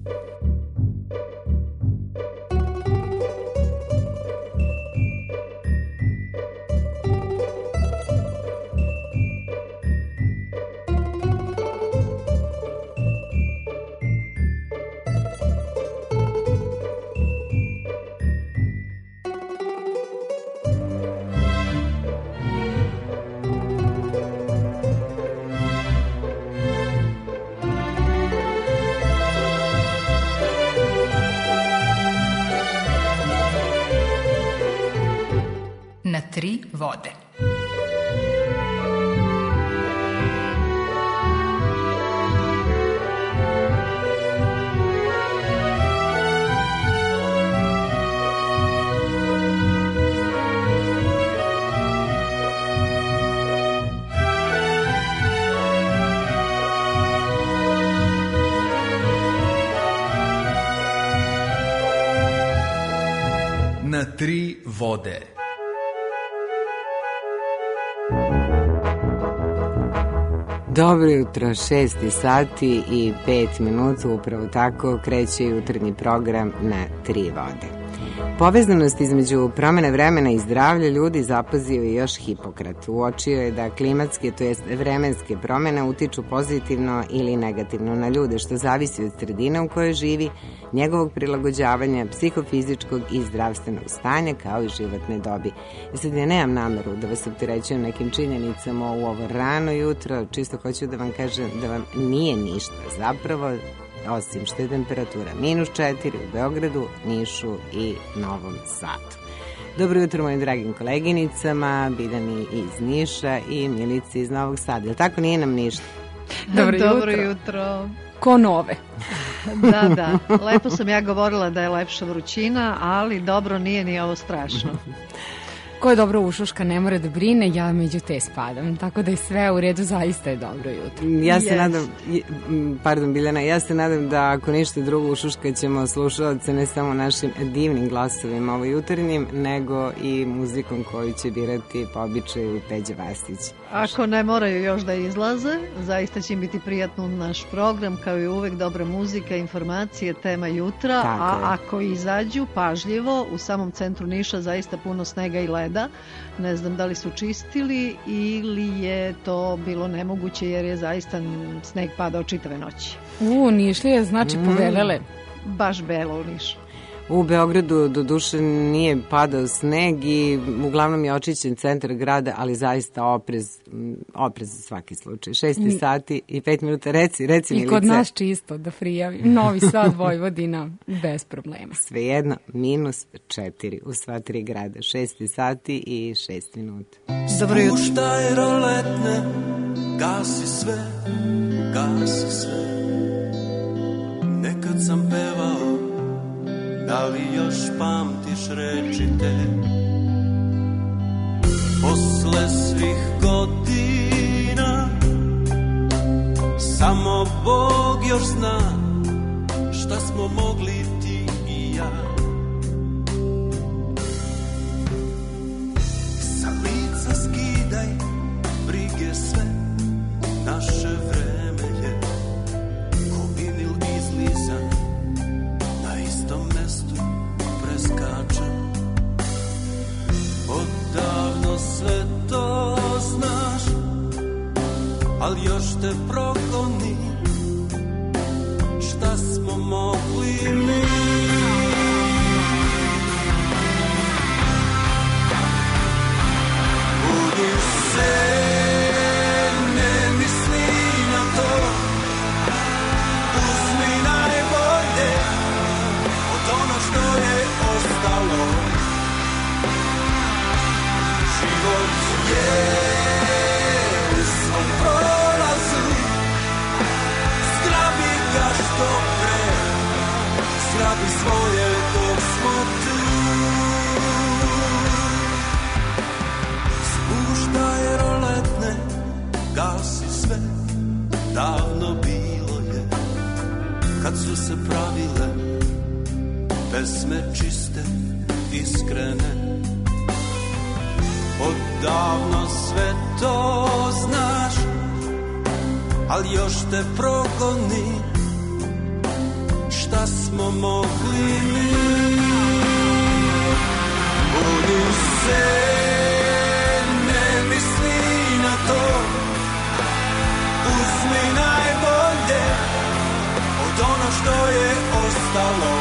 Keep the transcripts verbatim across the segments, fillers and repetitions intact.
Na tri vode. Na tri vode. Dobro jutro, šesti sati i pet minuta, upravo tako kreće jutarnji program Na tri vode. Povezanost između promene vremena i zdravlja ljudi zapazio je još Hipokrat. Uočio je da klimatske, to jest vremenske promene utiču pozitivno ili negativno na ljude, što zavisi od sredine u kojoj živi, njegovog prilagođavanja, psihofizičkog i zdravstvenog stanja, kao i životne dobi. I sad ja nemam nameru da vas opterećujem nekim činjenicama u ovo rano jutro, čisto hoću da vam kažem da vam nije ništa zapravo, osim što je temperatura minus četiri u Beogradu, Nišu i Novom Sadu. Dobro jutro mojim dragim koleginicama, Biljani iz Niša i Milici iz Novog Sada. Jel tako, nije nam ništa? Dobro, Dobro jutro. jutro. Ko nove. Da, da. Lepo sam ja govorila da je lepša vrućina, ali dobro, nije ni ovo strašno. Ko je dobro ušuška ne mora da brine, ja među te spadam. Tako da je sve u redu, zaista je dobro jutro. Ja se Yes. nadam, pardon Biljana, ja se nadam da ako ništa drugo ušuškat ćemo slušalce ne samo našim divnim glasovima ovo jutarnjim, nego i muzikom koju će birati po običaju Peđa Vastić. Ako ne moraju još da izlaze, zaista će im biti prijatno naš program, kao i uvek dobra muzika, informacije, tema jutra, Tako a je. ako izađu pažljivo, u samom centru Niša zaista puno snega i leda. Ne znam da li su čistili ili je to bilo nemoguće jer je zaista sneg padao čitave noći. U, Nišlije, znači Mm. povelele. Baš belo u Nišu. U Beogradu do duše nije padao sneg i uglavnom je očišćen centar grada, ali zaista oprez, m, oprez za svaki slučaj. Šesti Ni- sati i pet minuta, reci, reci I Milice. kod nas čisto, da prijavim. Novi Sad, Vojvodina, bez problema. Svejedno, minus četiri u sva tri grada. Šesti sati i šest minuta. Dobro jutro. Spuštaj roletne, gasi sve, gasi sve. Nekad sam pevao, da li još pamtiš reči te? Posle svih godina, samo Bog još zna šta smo mogli ti i ja. Sa lica skidaj brige sve, naše vreme je ko vinil izlizan, na istom mestu preskačem. Odavno sve to znaš, al još te progoni, šta smo mogli mi. Budi se, ne misli na to, uzmi najbolje od ono što je ostalo. Život je svom prolazu, zgrabi ga što pre, zgrabi svoje dok smo tu. Spuštaj roletne, gasi sve, davno bilo je, kad su se pravile pesme čiste, iskrene. Odavno sve to znaš, al još te progoni, šta ostalo.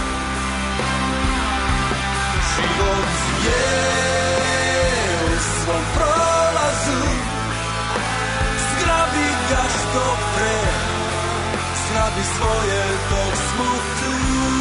Život je u svom prolazu, zgrabi ga što pre, zgrabi svoje dok smo tu.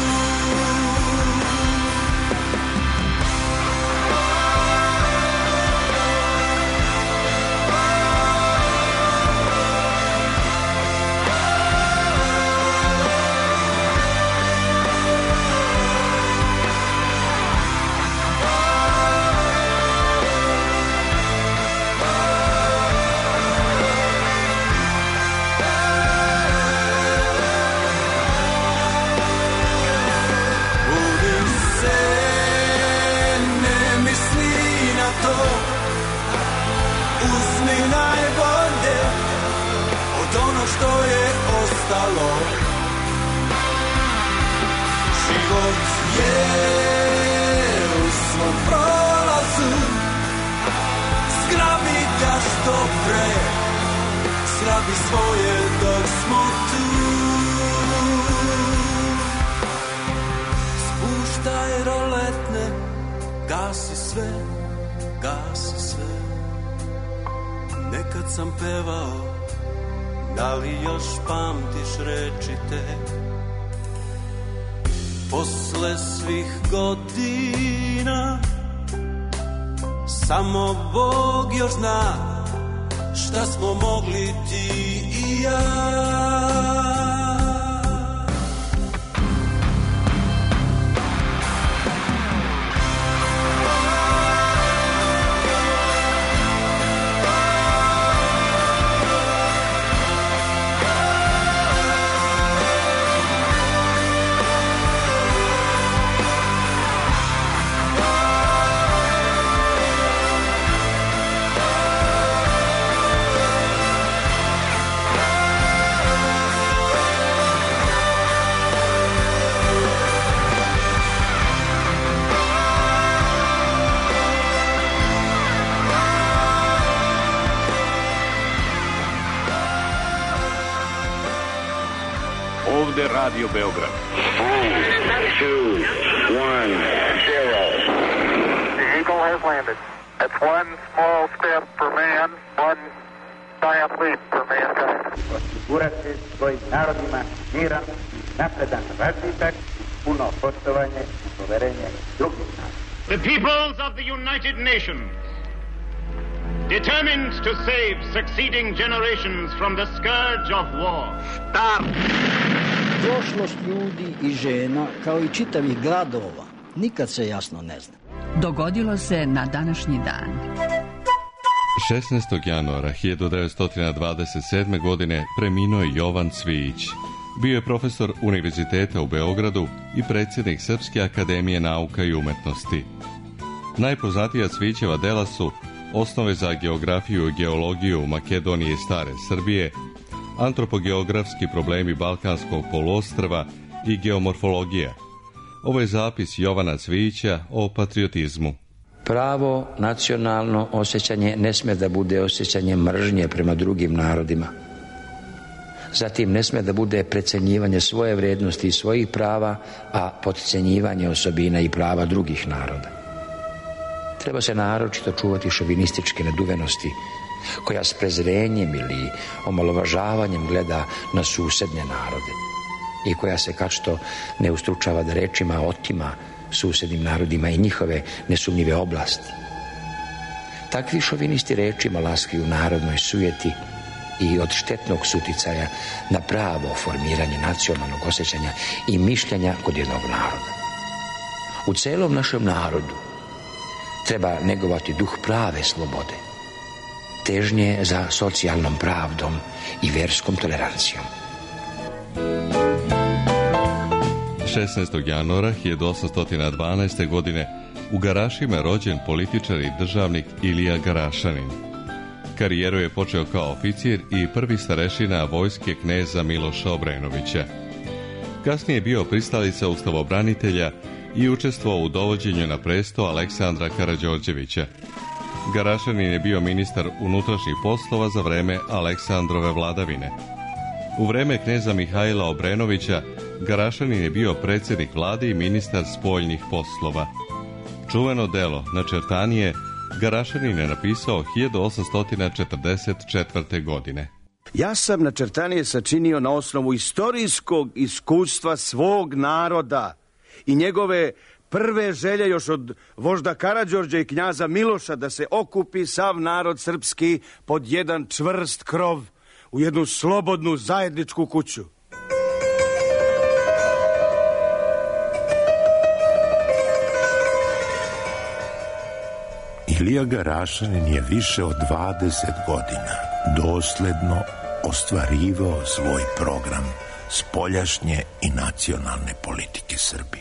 Što je ostalo, život je u svom prolazu, zgrabi ga što pre, zgrabi svoje dok smo tu. Spuštaj roletne, gasi sve, gasi sve. Nekad sam pevao, da li još pamtiš reči te? Posle svih godina samo Bog još zna šta smo mogli ti i ja. Radio Beograd. Two, one, zero. The Eagle has landed. That's one small step for man, one giant leap for mankind. Osigurati svojim narodima miran, napredan razvitak, puno poštovanje i poverenje drugih naroda. The peoples of the United Nations, determined to save succeeding generations from the scourge of war. Start! Prošlost ljudi i žena, kao i čitavih gradova, nikad se jasno ne zna. Dogodilo se na današnji dan. šesnaestog januara hiljadu devetsto dvadeset sedme. godine preminuo je Jovan Cvijić. Bio je profesor Univerziteta u Beogradu i predsjednik Srpske akademije nauka i umetnosti. Najpoznatija Cvijićeva dela su Osnove za geografiju i geologiju u Makedoniji i Stare Srbije, Antropogeografski problemi Balkanskog poluostrva i geomorfologija. Ovo je zapis Jovana Cvijića o patriotizmu. Pravo nacionalno osjećanje ne sme da bude osjećanje mržnje prema drugim narodima. Zatim ne sme da bude precenjivanje svoje vrijednosti i svojih prava, a potcenjivanje osobina i prava drugih naroda. Treba se naročito čuvati šovinističke neduvenosti, koja s prezrenjem ili omalovažavanjem gleda na susedne narode i koja se kad što ne ustručava da rečima otima susednim narodima i njihove nesumnjive oblasti. Takvi šovinisti rečima laskaju narodnoj sujeti i od štetnog suticaja na pravo formiranje nacionalnog osjećanja i mišljenja kod jednog naroda. U celom našem narodu treba negovati duh prave slobode, težnje za socijalnom pravdom i verskom tolerancijom. šesnaestog januara hiljadu osamsto dvanaeste. godine u Garašima je rođen političar i državnik Ilija Garašanin. Karijeru je počeo kao oficir i prvi starešina vojske kneza Miloša Obrenovića. Kasnije je bio pristalica ustavobranitelja i učestvovao u dovođenju na presto Aleksandra Karađorđevića. Garašanin je bio ministar unutrašnjih poslova za vreme Aleksandrove vladavine. U vreme kneza Mihajla Obrenovića Garašanin je bio predsjednik vlade i ministar spoljnih poslova. Čuveno delo Načertanije Garašanin je napisao hiljadu osamsto četrdeset četvrte. godine. Ja sam Načertanije sačinio na osnovu istorijskog iskustva svog naroda i njegove prve želje još od vožda Karađorđa i knjaza Miloša da se okupi sav narod srpski pod jedan čvrst krov u jednu slobodnu zajedničku kuću. Ilija Garašanin je više od dvadeset godina dosledno ostvarivao svoj program spoljašnje i nacionalne politike Srbije.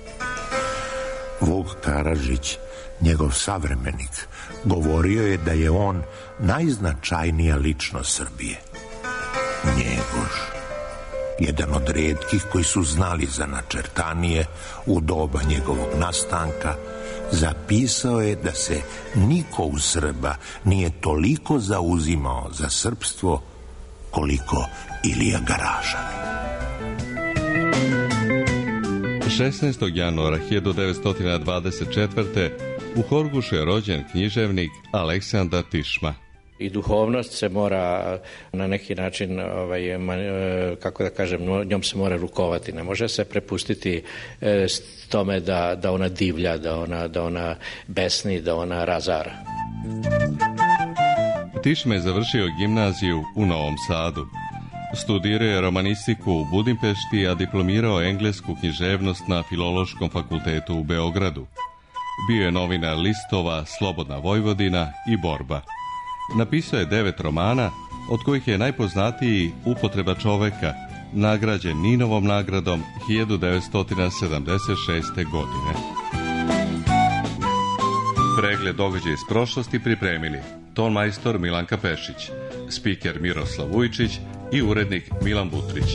Vuk Karadžić, njegov savremenik, govorio je da je on najznačajnija ličnost Srbije. Njegoš, jedan od retkih koji su znali za Načertanije u doba njegovog nastanka, zapisao je da se niko u Srba nije toliko zauzimao za srpstvo koliko Ilija Garašanin. šesnaestog januara hiljadu devetsto dvadeset četvrte. u Horgušu je rođen književnik Aleksandar Tišma. I duhovnost se mora na neki način, ovaj, kako da kažem, njom se mora rukovati. Ne može se prepustiti e, tome da, da ona divlja, da ona, da ona besni, da ona razara. Tišma je završio gimnaziju u Novom Sadu. Studirao je romanistiku u Budimpešti, a diplomirao englesku književnost na Filološkom fakultetu u Beogradu. Bio je novinar listova Slobodna Vojvodina i Borba. Napisao je devet romana, od kojih je najpoznatiji Upotreba čoveka, nagrađen Ninovom nagradom hiljadu devetsto sedamdeset šeste. godine. Pregled događaja iz prošlosti pripremili tonmajstor Milanka Pešić, spiker Miroslav Vujčić i urednik Milan Butrić.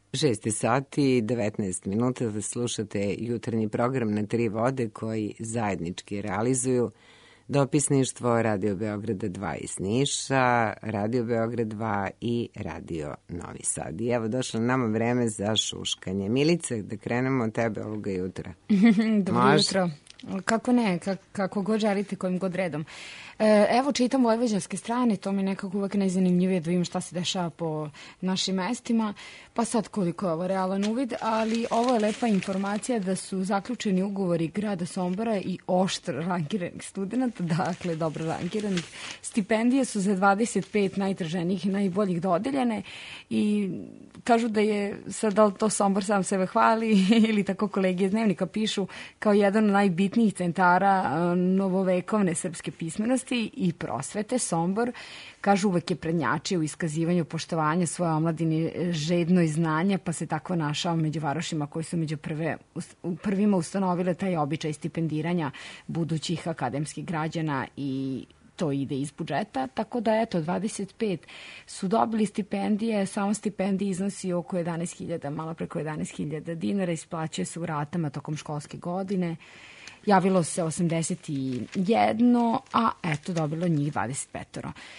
šest sati i devetnaest minuta slušate jutarnji program na tri vode koji zajednički realizuju dopisništvo Radio Beograda dva iz Niša, Radio Beograd dva i Radio Novi Sad. I evo došlo nama vreme za šuškanje. Milice, da krenemo od tebe ovoga jutra. Dobro Može? jutro. Kako ne, kako, kako god želite, kojim god redom. E, evo čitam vojvođanske strane, to mi nekako uvek najzanimljivije da vidim šta se dešava po našim mestima, pa sad koliko je ovo realan uvid, ali ovo je lepa informacija da su zaključeni ugovori grada Sombora i oštro rangiranih studenta, dakle dobro rangiranih. Stipendije su za dvadeset pet najtraženijih i najboljih dodeljene i kažu da je, sad da li to Sombor sam sebe hvali ili tako kolege iz Dnevnika pišu, kao jedan od najbitnijih centara novovekovne srpske pismenosti i prosvete, Sombor, kažu uvek je prednjačio u iskazivanju poštovanja svoje omladine, žedno i znanja, pa se tako našao među varošima koji su među prve, prvima ustanovile taj običaj stipendiranja budućih akademskih građana i to ide iz budžeta, tako da eto, dvadeset pet su dobili stipendije, samo stipendije iznosi oko jedanaest hiljada, malo preko jedanaest hiljada dinara, isplaćuje se u ratama tokom školske godine. Javilo se osamdeset jedno, a eto, dobilo njih dvadeset pet.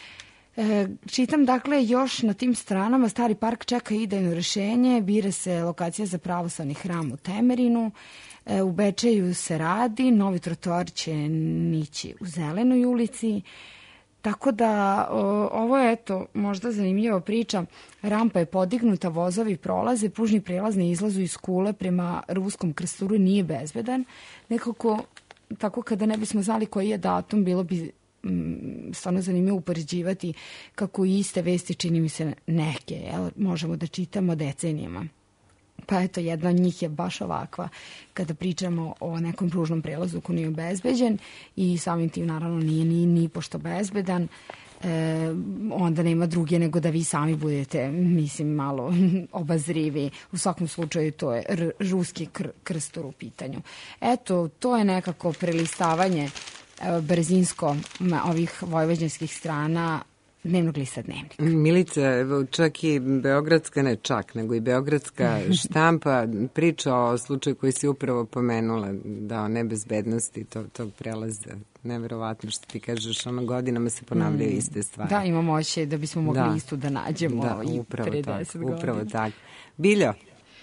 E, čitam, dakle, još na tim stranama Stari park čeka idejno rešenje, bira se lokacija za pravoslavni hram u Temerinu, e, u Bečeju se radi, novi trotoar će nići u Zelenoj ulici, tako da o, ovo je, eto, možda zanimljiva priča. Rampa je podignuta, vozovi prolaze, pružni prelaz na izlazu iz Kule prema Ruskom Krsturu nije bezbedan. Nekako, tako kada ne bismo znali koji je datum, bilo bi mm, stvarno zanimljivo upoređivati kako iste vesti, čini mi se neke, jel, možemo da čitamo decenijama. Pa eto, jedna od njih je baš ovakva, kada pričamo o nekom pružnom prelazu koji nije bezbeđen i samim tim naravno nije ni, ni pošto bezbedan, e, onda nema druge nego da vi sami budete, mislim, malo obazrivi. U svakom slučaju to je r- ruski kr- krstor u pitanju. Eto, to je nekako prelistavanje e, brzinsko ovih vojvođanskih strana Dnevnog lista Dnevnik. Milica, evo, čak i beogradska, ne čak, nego i beogradska štampa priča o slučaju koji si upravo pomenula, da o nebezbednosti tog, tog prelaza. Neverovatno što ti kažeš, ono godinama se ponavljaju iste stvari. Da, imamo oće da bismo mogli da. istu da nađemo da, i pre deset godina. Upravo tako. Biljo?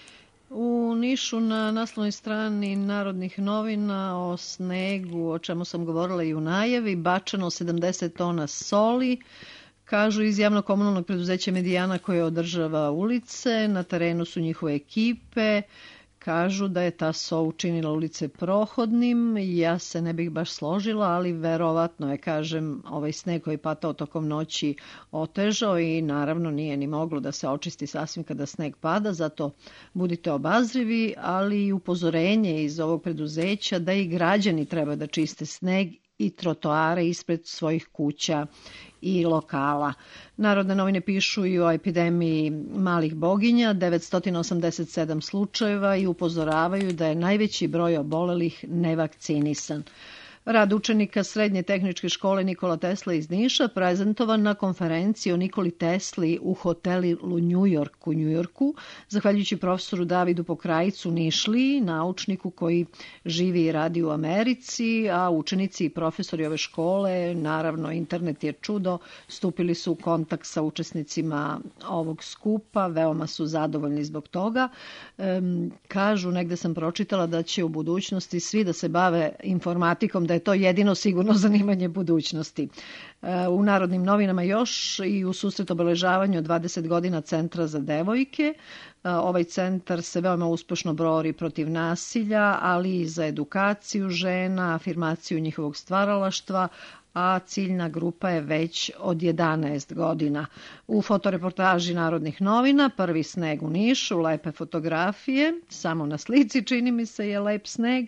U Nišu na naslovnoj strani Narodnih novina o snegu, o čemu sam govorila i u najavi, bačeno sedamdeset tona soli. Kažu iz javno-komunalnog preduzeća Medijana koje održava ulice, na terenu su njihove ekipe, kažu da je ta so učinila ulice prohodnim. Ja se ne bih baš složila, ali verovatno je, kažem, ovaj sneg koji je patao tokom noći otežao i naravno nije ni moglo da se očisti sasvim kada sneg pada, zato budite obazrivi, ali i upozorenje iz ovog preduzeća da i građani treba da čiste sneg i trotoare ispred svojih kuća i lokala. Narodne novine pišu i o epidemiji malih boginja, devetsto osamdeset sedam slučajeva i upozoravaju da je najveći broj obolelih nevakcinisan. Rad učenika Srednje tehničke škole Nikola Tesla iz Niša prezentovan na konferenciji o Nikoli Tesli u hotelu New York u Njujorku, zahvaljujući profesoru Davidu Pokrajcu Nišli, naučniku koji živi i radi u Americi, a učenici i profesori ove škole, naravno internet je čudo, stupili su u kontakt sa učesnicima ovog skupa, veoma su zadovoljni zbog toga. Ehm, kažu, negde sam pročitala da će u budućnosti svi da se bave informatikom, da je to jedino sigurno zanimanje budućnosti. U Narodnim novinama još i u susret obeležavanju dvadeset godina Centra za devojke. Ovaj centar se veoma uspešno bori protiv nasilja, ali i za edukaciju žena, afirmaciju njihovog stvaralaštva, a ciljna grupa je već od jedanaest godina. U fotoreportaži Narodnih novina prvi sneg u Nišu, lepe fotografije, samo na slici čini mi se je lep sneg,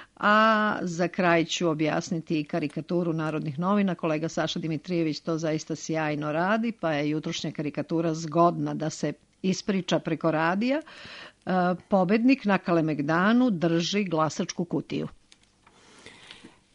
a za kraj ću objasniti karikaturu Narodnih novina. Kolega Saša Dimitrijević to zaista sjajno radi, pa je jutrošnja karikatura zgodna da se ispriča preko radija. Pobednik na Kalemegdanu drži glasačku kutiju.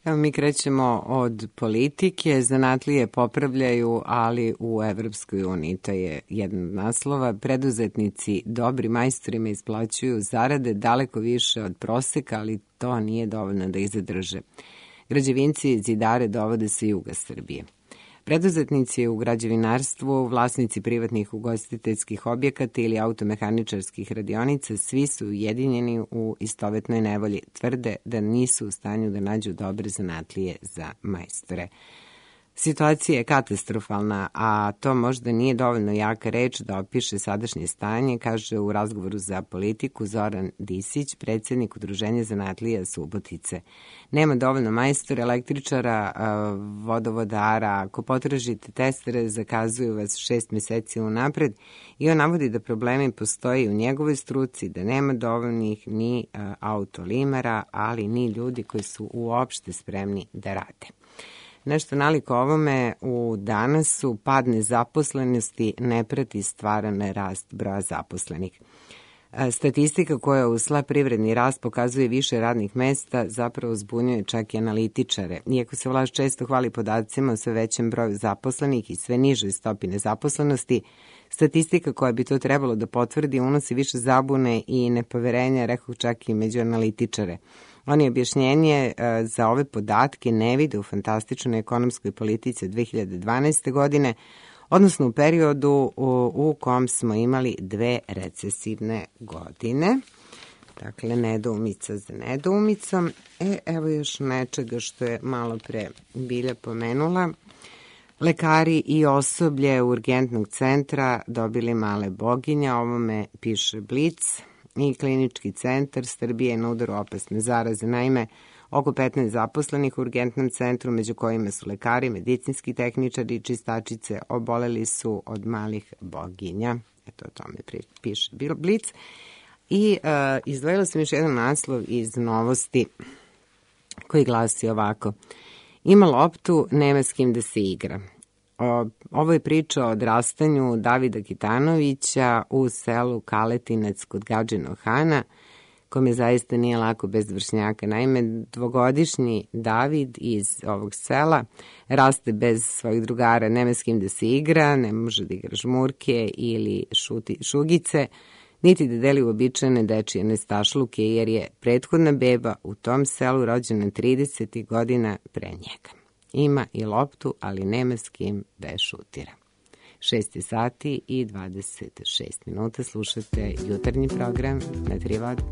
Evo, mi krećemo od politike, zanatlije popravljaju, ali u Evropskoj uniji, to je jedan od naslova. Preduzetnici dobri majstorima isplaćuju zarade daleko više od proseka, ali to nije dovoljno da ih zadrže. Građevinci i zidare dovode sa juga Srbije. Preduzetnici u građevinarstvu, vlasnici privatnih ugostiteljskih objekata ili automehaničarskih radionica, svi su ujedinjeni u istovetnoj nevolji. Tvrde da nisu u stanju da nađu dobre zanatlije za majstore. Situacija je katastrofalna, a to možda nije dovoljno jaka reč da opiše sadašnje stanje, kaže u razgovoru za politiku Zoran Disić, predsjednik Udruženja zanatlija Subotice. Nema dovoljno majstora, električara, vodovodara. Ako potražite testere, zakazuju vas šest meseci unapred i on navodi da problemi postoji u njegovoj struci, da nema dovoljnih ni autolimara, ali ni ljudi koji su uopšte spremni da rade. Nešto naliko ovome u danasu pad nezaposlenosti ne prati stvaran rast broja zaposlenih. Statistika koja usla privredni rast pokazuje više radnih mesta, zapravo zbunjuje čak i analitičare. Iako se vlast često hvali podacima o sve većem broju zaposlenih i sve nižoj stopi nezaposlenosti, statistika koja bi to trebalo da potvrdi unosi više zabune i nepoverenja, rekao čak i među analitičare. Oni objašnjenje za ove podatke ne vide u fantastičnoj ekonomskoj politici od dve hiljade dvanaeste. godine, odnosno u periodu u, u kom smo imali dve recesivne godine. Dakle, nedoumica za nedoumicom. E, evo još nečega što je malo pre Bilja pomenula. Lekari i osoblje urgentnog centra dobili male boginje, ovome piše Blic. I klinički centar Srbije je na udaru opasne zaraze. Naime, oko petnaest zaposlenih u urgentnom centru, među kojima su lekari, medicinski tehničari i čistačice, oboleli su od malih boginja. Eto, o tome piše Blic. I uh, izdvojila sam još jedan naslov iz Novosti koji glasi ovako. Ima loptu, nema s kim da se igra. Ovo je priča o odrastanju Davida Kitanovića u selu Kaletinac kod Gadžinog Hana, kome zaista nije lako bez vršnjaka. Naime, dvogodišnji David iz ovog sela raste bez svojih drugara, nema s kim da se igra, ne može da igra žmurke ili šuti, šugice, niti da deli uobičajene dečije nestašluke, jer je prethodna beba u tom selu rođena trideset godina pre njega. Ima i loptu, ali nema s kim da je šutira. šest sati i dvadeset šest minuta. Slušate jutarnji program na Tri vode.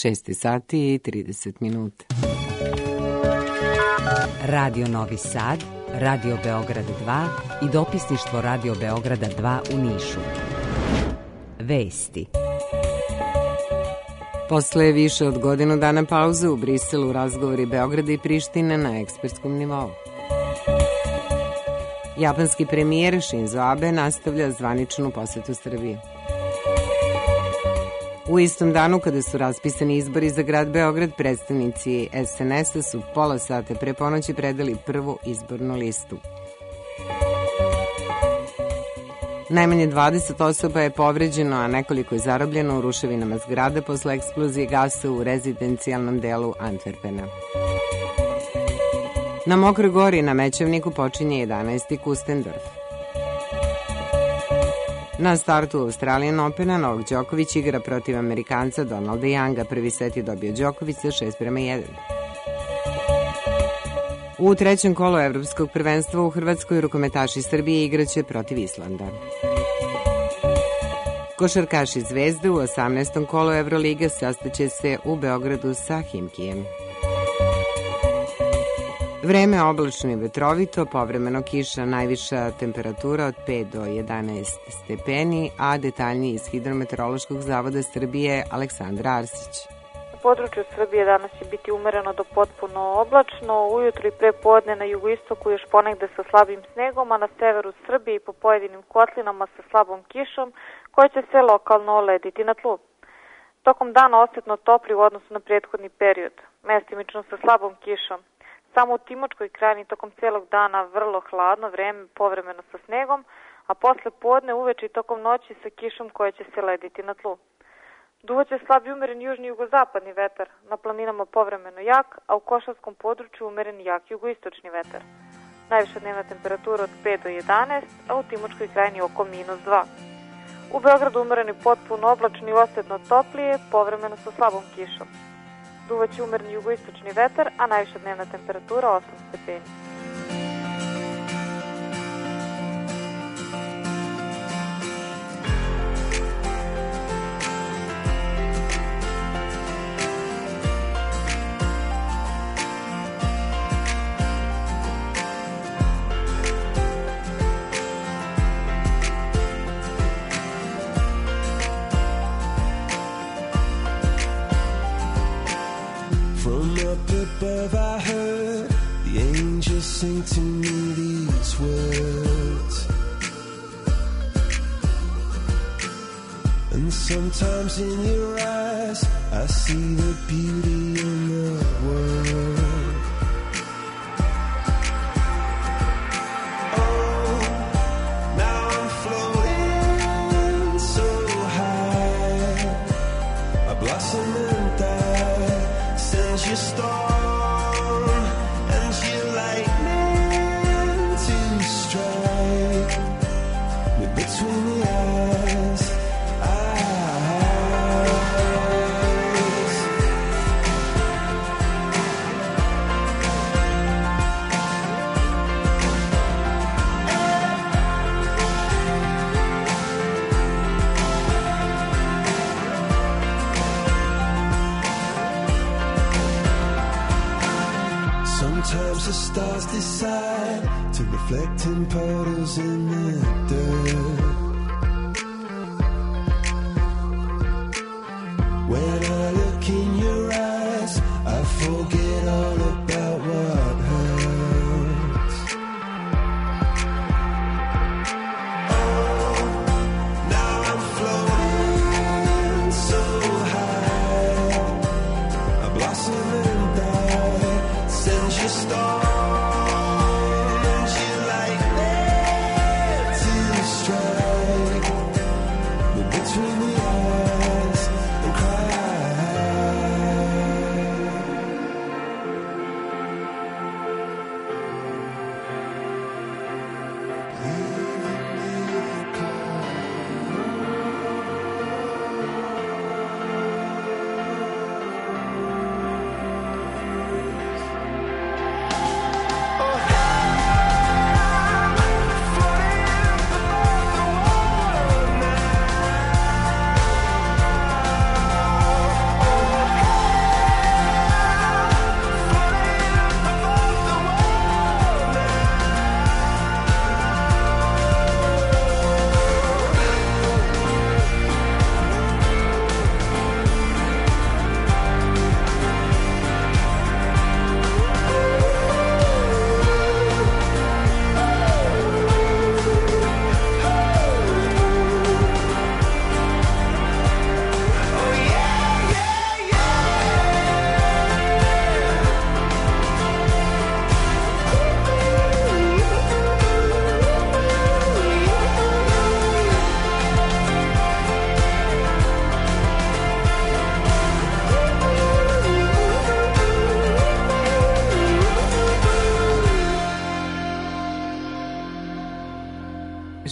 šest sati i trideset minuta. Radio Novi Sad, Radio Beograd dva i dopisništvo Radio Beograda dva u Nišu. Vesti. Posle više od godinu dana pauze u Briselu razgovori Beograda i Prištine na ekspertskom nivou. Japanski premijer Shinzo Abe nastavlja zvaničnu posetu Srbije. U istom danu kada su raspisani izbori za grad Beograd, predstavnici es en es-a su pola sata pre ponoći predali prvu izbornu listu. Najmanje dvadeset osoba je povređeno, a nekoliko je zarobljeno u ruševinama zgrada posle eksplozije gasa u rezidencijalnom delu Antwerpena. Na Mokroj gori na Mećavniku počinje jedanaesti Kustendorf. Na startu Australian Opena Novak Đoković igra protiv Amerikanca Donalda Younga. Prvi set je dobio Đoković sa šest prema jedan. U trećem kolu evropskog prvenstva u Hrvatskoj rukometaši Srbije igraće protiv Islanda. Košarkaši Zvezde u osamnaestom kolu Evrolige sastaće se u Beogradu sa Himkijem. Vreme oblačno i vetrovito, povremeno kiša, najviša temperatura od pet do jedanaest stepeni, a detaljnije iz Hidrometeorološkog zavoda Srbije Aleksandra Arsić. Na području Srbije danas će biti umereno do potpuno oblačno, ujutro i pre podne na jugoistoku još ponegde sa slabim snegom, a na severu Srbije i po pojedinim kotlinama sa slabom kišom koja će se lokalno olediti na tlu. Tokom dana osetno topli u odnosu na prethodni period, mestimično sa slabom kišom. Samo u Timočkoj krajini tokom celog dana vrlo hladno vreme, povremeno sa snegom, a posle podne uveče i tokom noći sa kišom koja će se lediti na tlu. Duvaće slab i umeren južni jugozapadni vetar, na planinama povremeno jak, a u košarskom području umeren jak jugoistočni vetar. Najviša dnevna temperatura od pet do jedanaest, a u Timočkoj krajini oko minus dva. U Beogradu umereni potpuno oblačni i osetno toplije, povremeno sa slabom kišom. Duvaće umerni jugoistočni vetar, a najviša dnevna temperatura osam stepeni. Above I heard the angels sing to me these words, and sometimes in your eyes I see the beauty in the world. Oh, now I'm floating so high, a blossom and die sends your star. Sometimes the stars decide to reflect in puddles in the dirt. When I look in your eyes, I forget all about what hurts. Oh, now I'm floating so high, a blossom and die sends your star. Try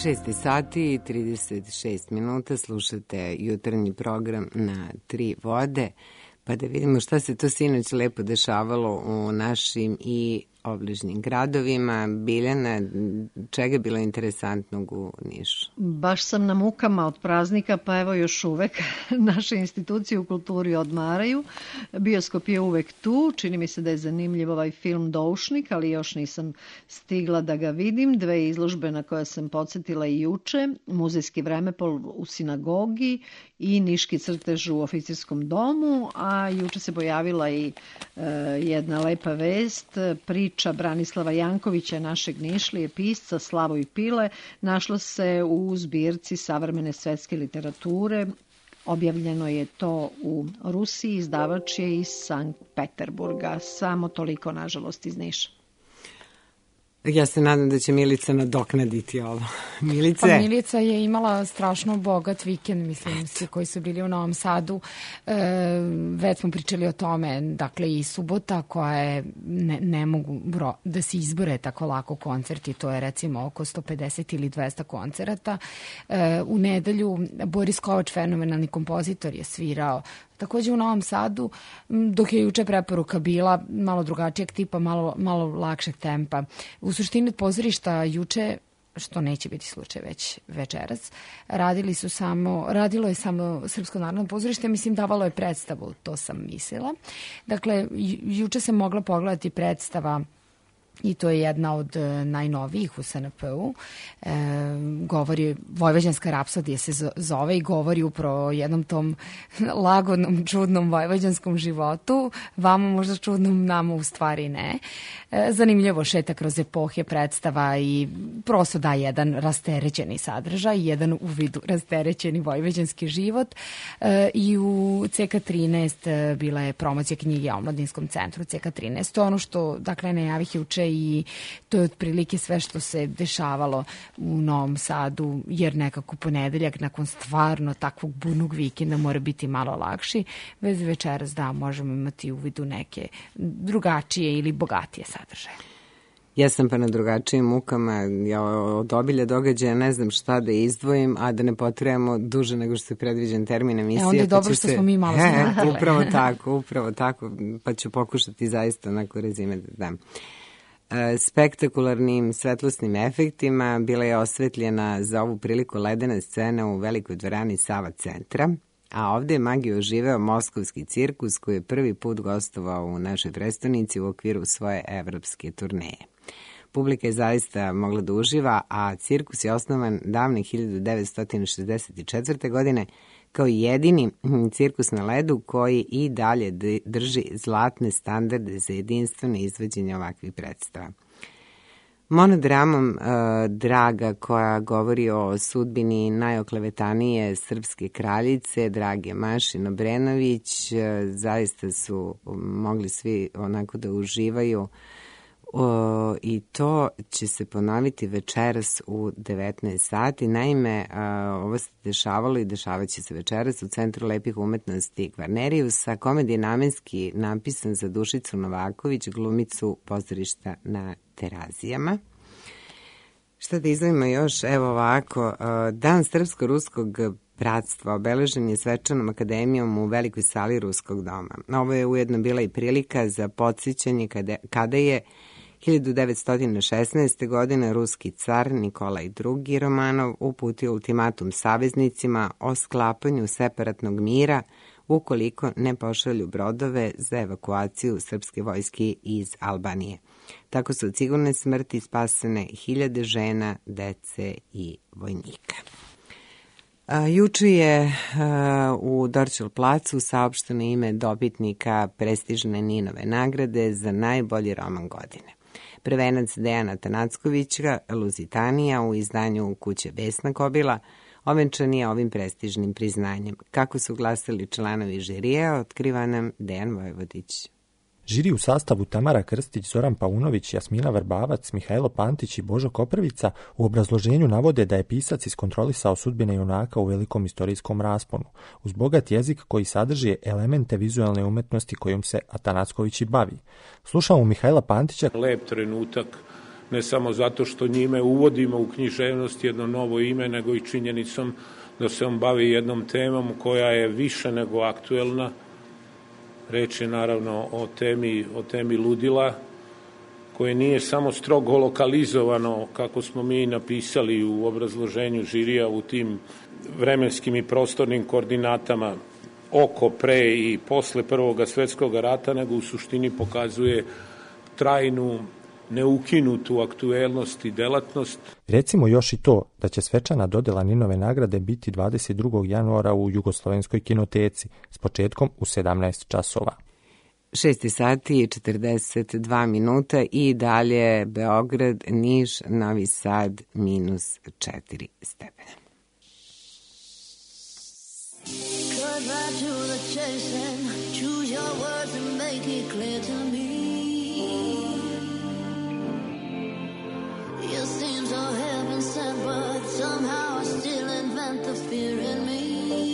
šest sati i trideset šest minuta, slušate jutarnji program na Tri vode, pa da vidimo šta se to sinoć lepo dešavalo u našim i obližnjim gradovima. Biljana, čega je bilo interesantnog u Nišu? Baš sam na mukama od praznika, pa evo još uvek naše institucije u kulturi odmaraju. Bioskop je uvek tu, čini mi se da je zanimljiv ovaj film Doušnik, ali još nisam stigla da ga vidim. Dve izložbe na koje sam podsjetila i juče, Muzejski vremepol u sinagogi i Niški crtež u oficirskom domu, a juče se pojavila i e, jedna lepa vest, priča Branislava Jankovića, našeg Nišlije, pisca Slavoj Pile, našlo se u zbirci savremene svetske literature. Objavljeno je to u Rusiji, izdavač je iz Sankt Peterburga. Samo toliko, nažalost, iz Niša. Ja se nadam da će Milica nadoknaditi ovo. Milice? Pa Milica je imala strašno bogat vikend, mislim, svi koji su bili u Novom Sadu. E, već smo pričali o tome, dakle i subota koja je, ne, ne mogu bro, da se izbore tako lako koncerti, to je recimo oko sto pedeset ili dvesta koncerata. E, u nedelju Boris Kovač, fenomenalni kompozitor, je svirao takođe u Novom Sadu, dok je juče preporuka bila malo drugačijeg tipa, malo, malo lakšeg tempa. U suštini pozorišta juče, što neće biti slučaj već večeras, radili su samo, radilo je samo Srpsko narodno pozorište, mislim davalo je predstavu, to sam mislila. Dakle, juče se mogla pogledati predstava i to je jedna od najnovijih u S N P-u. E, govori, Vojvođanska rapsodija se zove i govori upravo o jednom tom lagodnom, čudnom vojvođanskom životu. Vama možda čudnom, nama u stvari ne. E, zanimljivo šeta kroz epohe predstava i prosto da jedan rasterećeni sadržaj, jedan uvid u rasterećeni vojvođanski život. E, I u C K trinaest bila je promocija knjige o Omladinskom centru C K trinaest. To je ono što, dakle, najavih juče i to je otprilike sve što se dešavalo u Novom Sadu, jer nekako ponedeljak nakon stvarno takvog burnog vikenda mora biti malo lakši. Već večeras da možemo imati uvid u neke drugačije ili bogatije sadržaje. Ja sam pa na drugačijim mukama, ja od obilja događaja ne znam šta da izdvojim, a da ne potrebujemo duže nego što je predviđen termin emisije. E, onda je pa dobro što se... smo mi malo smatili. E, upravo tako, upravo tako, pa ću pokušati zaista onako rezime da dam. Spektakularnim svetlosnim efektima bila je osvetljena za ovu priliku ledena scena u velikoj dvorani Sava centra, a ovde je magiju oživeo moskovski cirkus koji je prvi put gostovao u našoj prestonici u okviru svoje evropske turneje. Publika je zaista mogla da uživa, a cirkus je osnovan davne hiljadu devetsto šezdeset četvrte. godine kao jedini cirkus na ledu koji i dalje drži zlatne standarde za jedinstveno izvođenje ovakvih predstava. Monodramom uh, Draga, koja govori o sudbini najoklevetanije srpske kraljice, Drage Mašin Obrenović, uh, zaista su mogli svi onako da uživaju. O, i to će se ponoviti večeras u devetnaest sati. Naime, a, ovo se dešavalo i dešavat će se večeras u Centru lepih umetnosti Kvarnerijusa. Komedija namenski napisan za Dušicu Novaković, glumicu pozorišta na Terazijama. Šta da izdvojimo još? Evo ovako, a, Dan srpsko-ruskog bratstva obeležen je svečanom akademijom u velikoj sali Ruskog doma. Ovo je ujedno bila i prilika za podsjećanje kada, kada je hiljadu devetsto šesnaeste. godine ruski car Nikolaj drugi. Romanov uputio ultimatum saveznicima o sklapanju separatnog mira ukoliko ne pošalju brodove za evakuaciju srpske vojske iz Albanije. Tako su od sigurne smrti spasene hiljade žena, dece i vojnika. A, juče je a, u Dorćol placu saopšteno ime dobitnika prestižne Ninove nagrade za najbolji roman godine. Prvenac Dejana Tanackovića, Luzitanija, u izdanju Kuće Besna Kobila, ovenčan je ovim prestižnim priznanjem. Kako su glasali članovi žirija, otkriva nam Dejan Vojvodić. Žiri u sastavu Tamara Krstić, Zoran Paunović, Jasmina Vrbavac, Mihajlo Pantić i Božo Koprvica u obrazloženju navode da je pisac iskontrolisao sudbine junaka u velikom istorijskom rasponu, uz bogat jezik koji sadrži elemente vizualne umetnosti kojom se Atanacković i bavi. Slušamo Mihajla Pantića. Lep trenutak ne samo zato što njime uvodimo u književnost jedno novo ime, nego i činjenicom da se on bavi jednom temom koja je više nego aktuelna. Reč je naravno o temi, o temi ludila, koje nije samo strogo lokalizovano, kako smo mi napisali u obrazloženju žirija, u tim vremenskim i prostornim koordinatama oko, pre i posle Prvoga svetskog rata, nego u suštini pokazuje trajnu, neukinutu aktuelnost i delatnost. Recimo još i to da će svečana dodela Ninove nagrade biti dvadeset drugog januara u Jugoslovenskoj kinoteci s početkom u sedamnaest časova. šest sati i četrdeset dva minuta i dalje Beograd, Niš, Novi Sad minus četiri stepena. Cut right to the chase and choose your words and make it clear to me. You seem so heaven sent, but somehow I still invent the fear in me.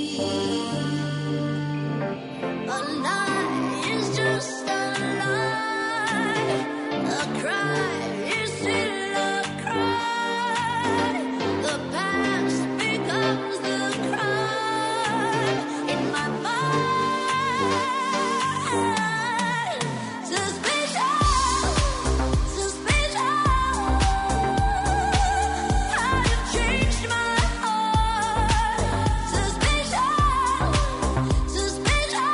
A lie is just a lie. A cry is still a cry. The past becomes the cry in my mind. Suspicion, suspicion. I've changed my heart. Suspicion, suspicion.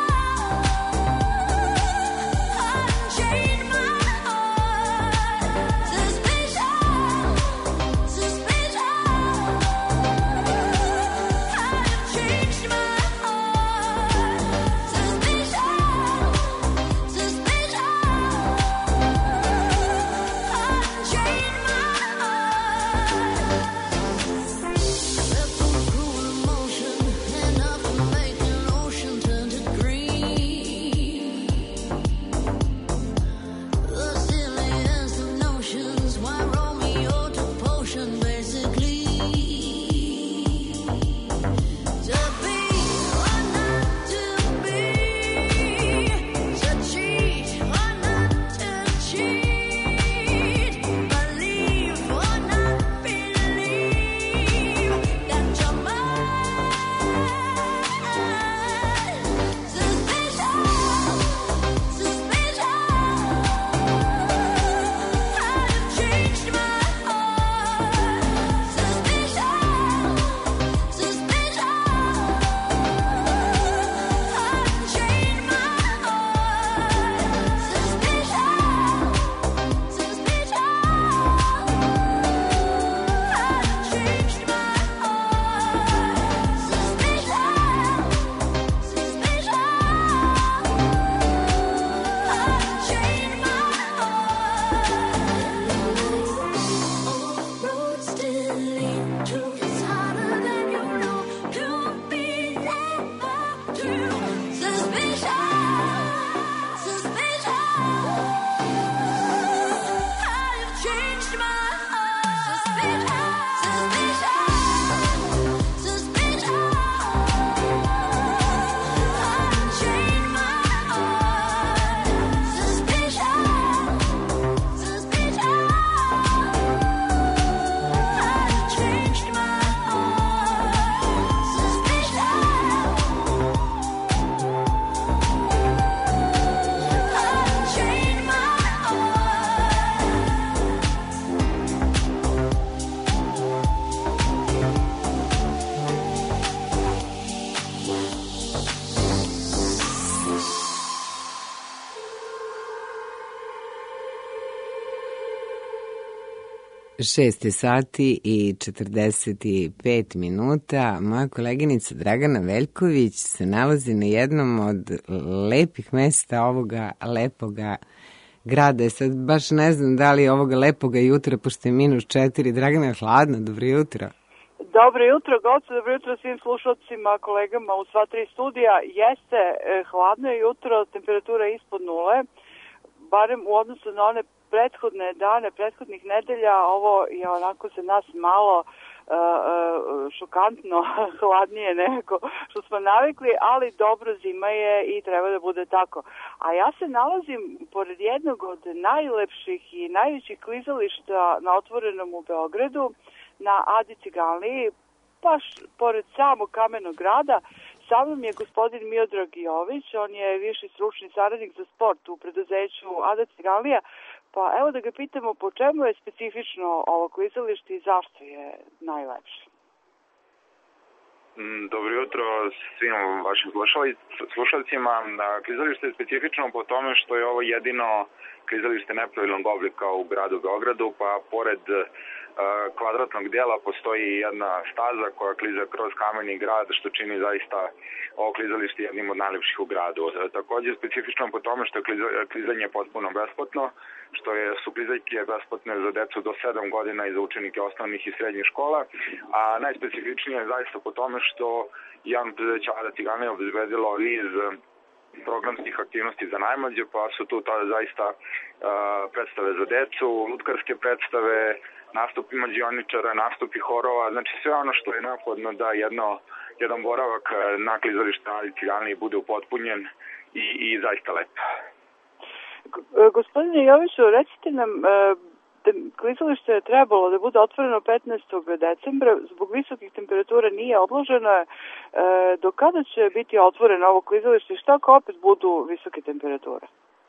šest sati i četrdeset pet minuta. Moja koleginica Dragana Veljković se nalazi na jednom od lepih mesta ovoga lepoga grada. Sad baš ne znam da li ovoga lepoga jutra, pošto je minus četiri. Dragana, je hladno, dobro jutro. Dobro jutro, Goco, dobro jutro svim slušalcima, kolegama u sva tri studija. Jeste, hladno je jutro, temperatura je ispod nule, barem u odnosu na one prethodne dane, prethodnih nedelja. Ovo je onako za nas malo šokantno hladnije nego što smo navikli, ali dobro, zima je i treba da bude tako. A ja se nalazim pored jednog od najlepših i najvećih klizališta na otvorenom u Beogradu, na Adi Ciganliji, baš pored samog Kamenog grada. Sa mnom je gospodin Miodrag Jović, on je viši stručni saradnik za sport u preduzeću Ada Ciganlija. Pa evo da ga pitamo po čemu je specifično ovo klizalište i zašto je najlepše. Dobro jutro svim vašim slušalcima. Klizalište je specifično po tome što je ovo jedino klizalište nepravilnog oblika u gradu Beogradu, pa pored kvadratnog dela postoji jedna staza koja kliza kroz Kameni grad, što čini zaista ovo klizalište jednim od najlepših u gradu. Također specifično po tome što je klizanje potpuno besplatno, što je, su klizaljke besplatne za decu do sedam godina i za učenike osnovnih i srednjih škola, a najspecifičnije je zaista po tome što javno preduzeće Ada Ciganlija obezbedilo niz programskih aktivnosti za najmlađe, pa su tu tada zaista uh, predstave za decu, lutkarske predstave, nastupi mađioničara, nastupi horova, znači sve ono što je neophodno da jedno, jedan boravak na klizalištu Adi Ciganliji bude upotpunjen i, i zaista lep. Gospodine Joviću, recite nam, klizalište je trebalo da bude otvoreno petnaestog decembra, zbog visokih temperatura nije odloženo je. Do kada će biti otvoreno ovo klizalište i šta ako opet budu visoke temperature?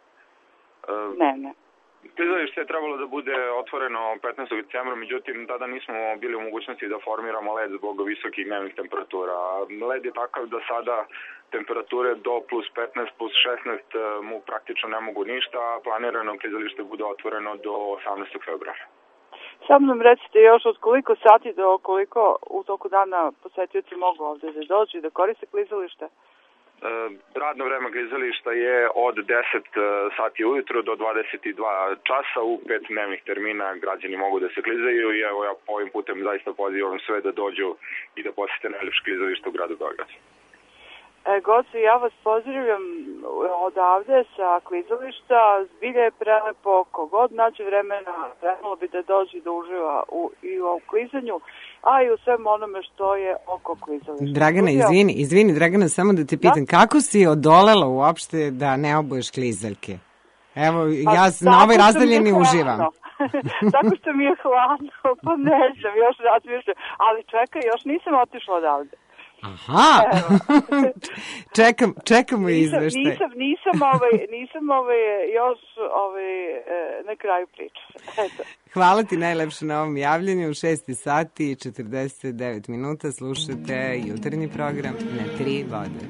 Ne, ne. Klizalište je trebalo da bude otvoreno petnaestog decembra, međutim tada nismo bili u mogućnosti da formiramo led zbog visokih dnevnih temperatura. Led je takav da sada temperature do plus petnaest, plus šesnaest mu praktično ne mogu ništa, a planirano klizalište bude otvoreno do osamnaestog februara. Samo nam recite još od koliko sati do koliko u toku dana posetioci mogu ovde da dođu i da koriste klizalište? Radno vreme klizališta je od deset sati ujutro do dvadeset dva časa u pet dnevnih termina građani mogu da se klizaju i evo ja ovim putem zaista pozivam sve da dođu i da posete najlepše klizalište u gradu Beogradu. E, Gocu, ja vas pozdravljam odavde sa klizališta, zbilje je prelepo, kogod nađe vremena, trebalo bi da dođe da uživa u, i u klizanju, a i u svem onome što je oko klizališta. Dragana, izvini, izvini, Dragana, samo da te pitam, da? Kako si odolela uopšte da ne obuješ klizaljke? Evo, pa, ja na ovoj razdaljeni uživam. Tako što mi je hladno, pa ne znam, još razmišljam, ali čekaj, još nisam otišla odavde. Aha, čekam, čekamo izveštaj. Nisam, nisam, ovaj, nisam ovaj, još ovaj, na kraju priče. Eto. Hvala ti najlepše na ovom javljanju. U šest sati i četrdeset devet minuta slušate jutarnji program na tri vode.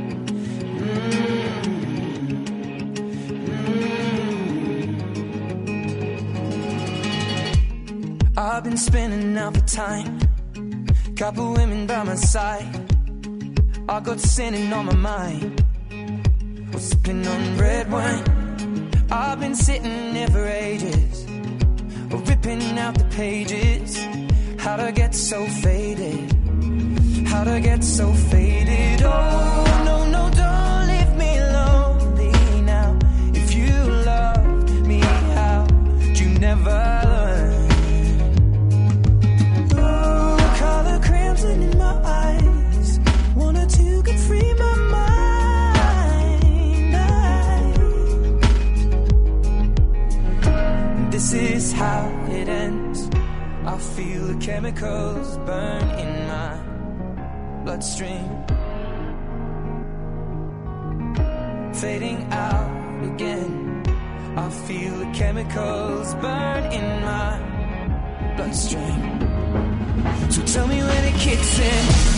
I've been spinning out the time, couple women by my side, I got sinning on my mind, I'm sipping on red wine. I've been sitting here for ages, ripping out the pages. How'd I get so faded? How'd I get so faded? Oh, no, no, don't leave me lonely now. If you loved me, how'd you never learn? Oh, color crimson in my eyes, wanted to get free my mind. I... This is how it ends. I feel the chemicals burn in my bloodstream, fading out again. I feel the chemicals burn in my bloodstream. So tell me when it kicks in.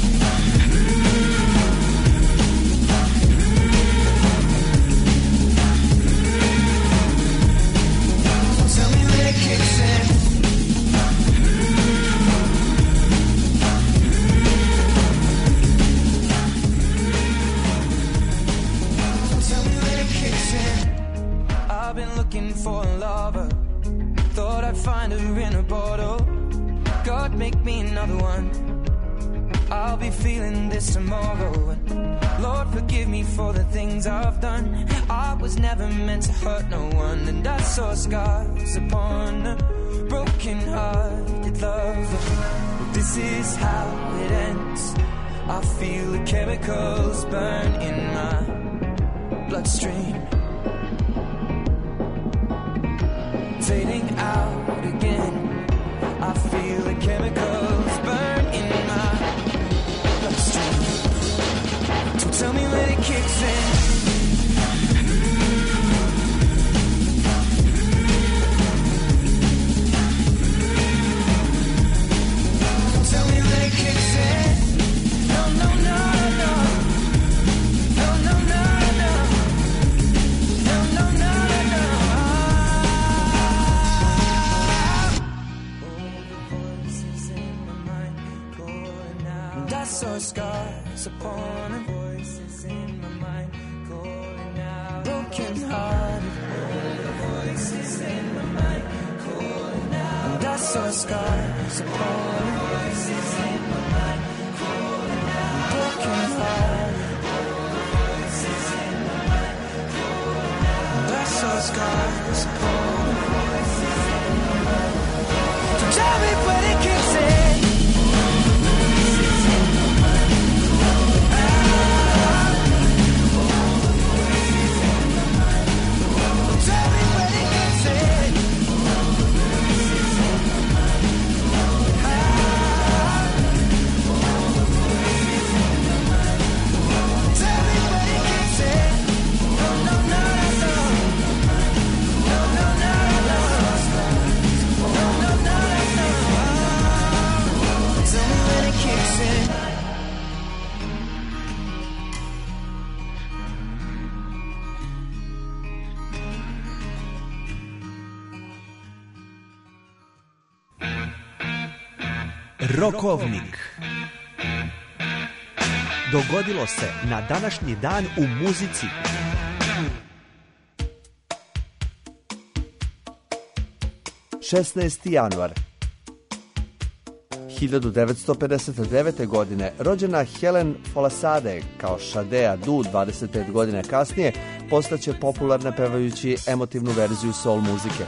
For a lover, thought I'd find her in a bottle. God, make me another one. I'll be feeling this tomorrow. Lord, forgive me for the things I've done. I was never meant to hurt no one, and I saw scars upon a broken-hearted lover. This is how it ends. I feel the chemicals burn in my bloodstream, fading out again. I feel the chemicals burn in my bloodstream. So tell me when it kicks in. Scars upon him, voices in my mind calling out, broken hearted, voices in my mind calling out, and I saw scars upon him, voices in my mind calling out, broken hearted, voices in my mind calling out, and I saw scars upon him, voices in my mind. So tell me when it kicks in. Rokovnik. Dogodilo se na današnji dan u muzici. šesnaesti januar. hiljadu devetsto pedeset devete. godine rođena Helen Folasade kao Šadea Du dvadeset pet godina kasnije postaće popularna pevajući emotivnu verziju soul muzike.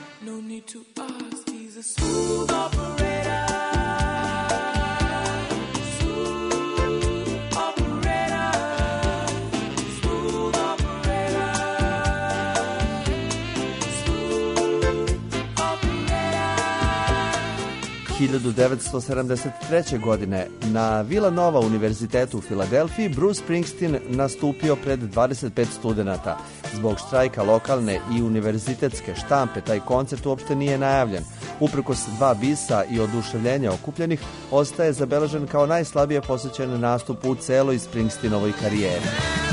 hiljadu devetsto sedamdeset treće. godine na Villanova univerzitetu u Filadelfiji Bruce Springsteen nastupio pred dvadeset pet studenata. Zbog štrajka lokalne i univerzitetske štampe taj koncert uopšte nije najavljen. Uprkos dva bisa i oduševljenja okupljenih, ostaje zabeležen kao najslabije posjećen nastup u celoj Springsteenovoj karijeri.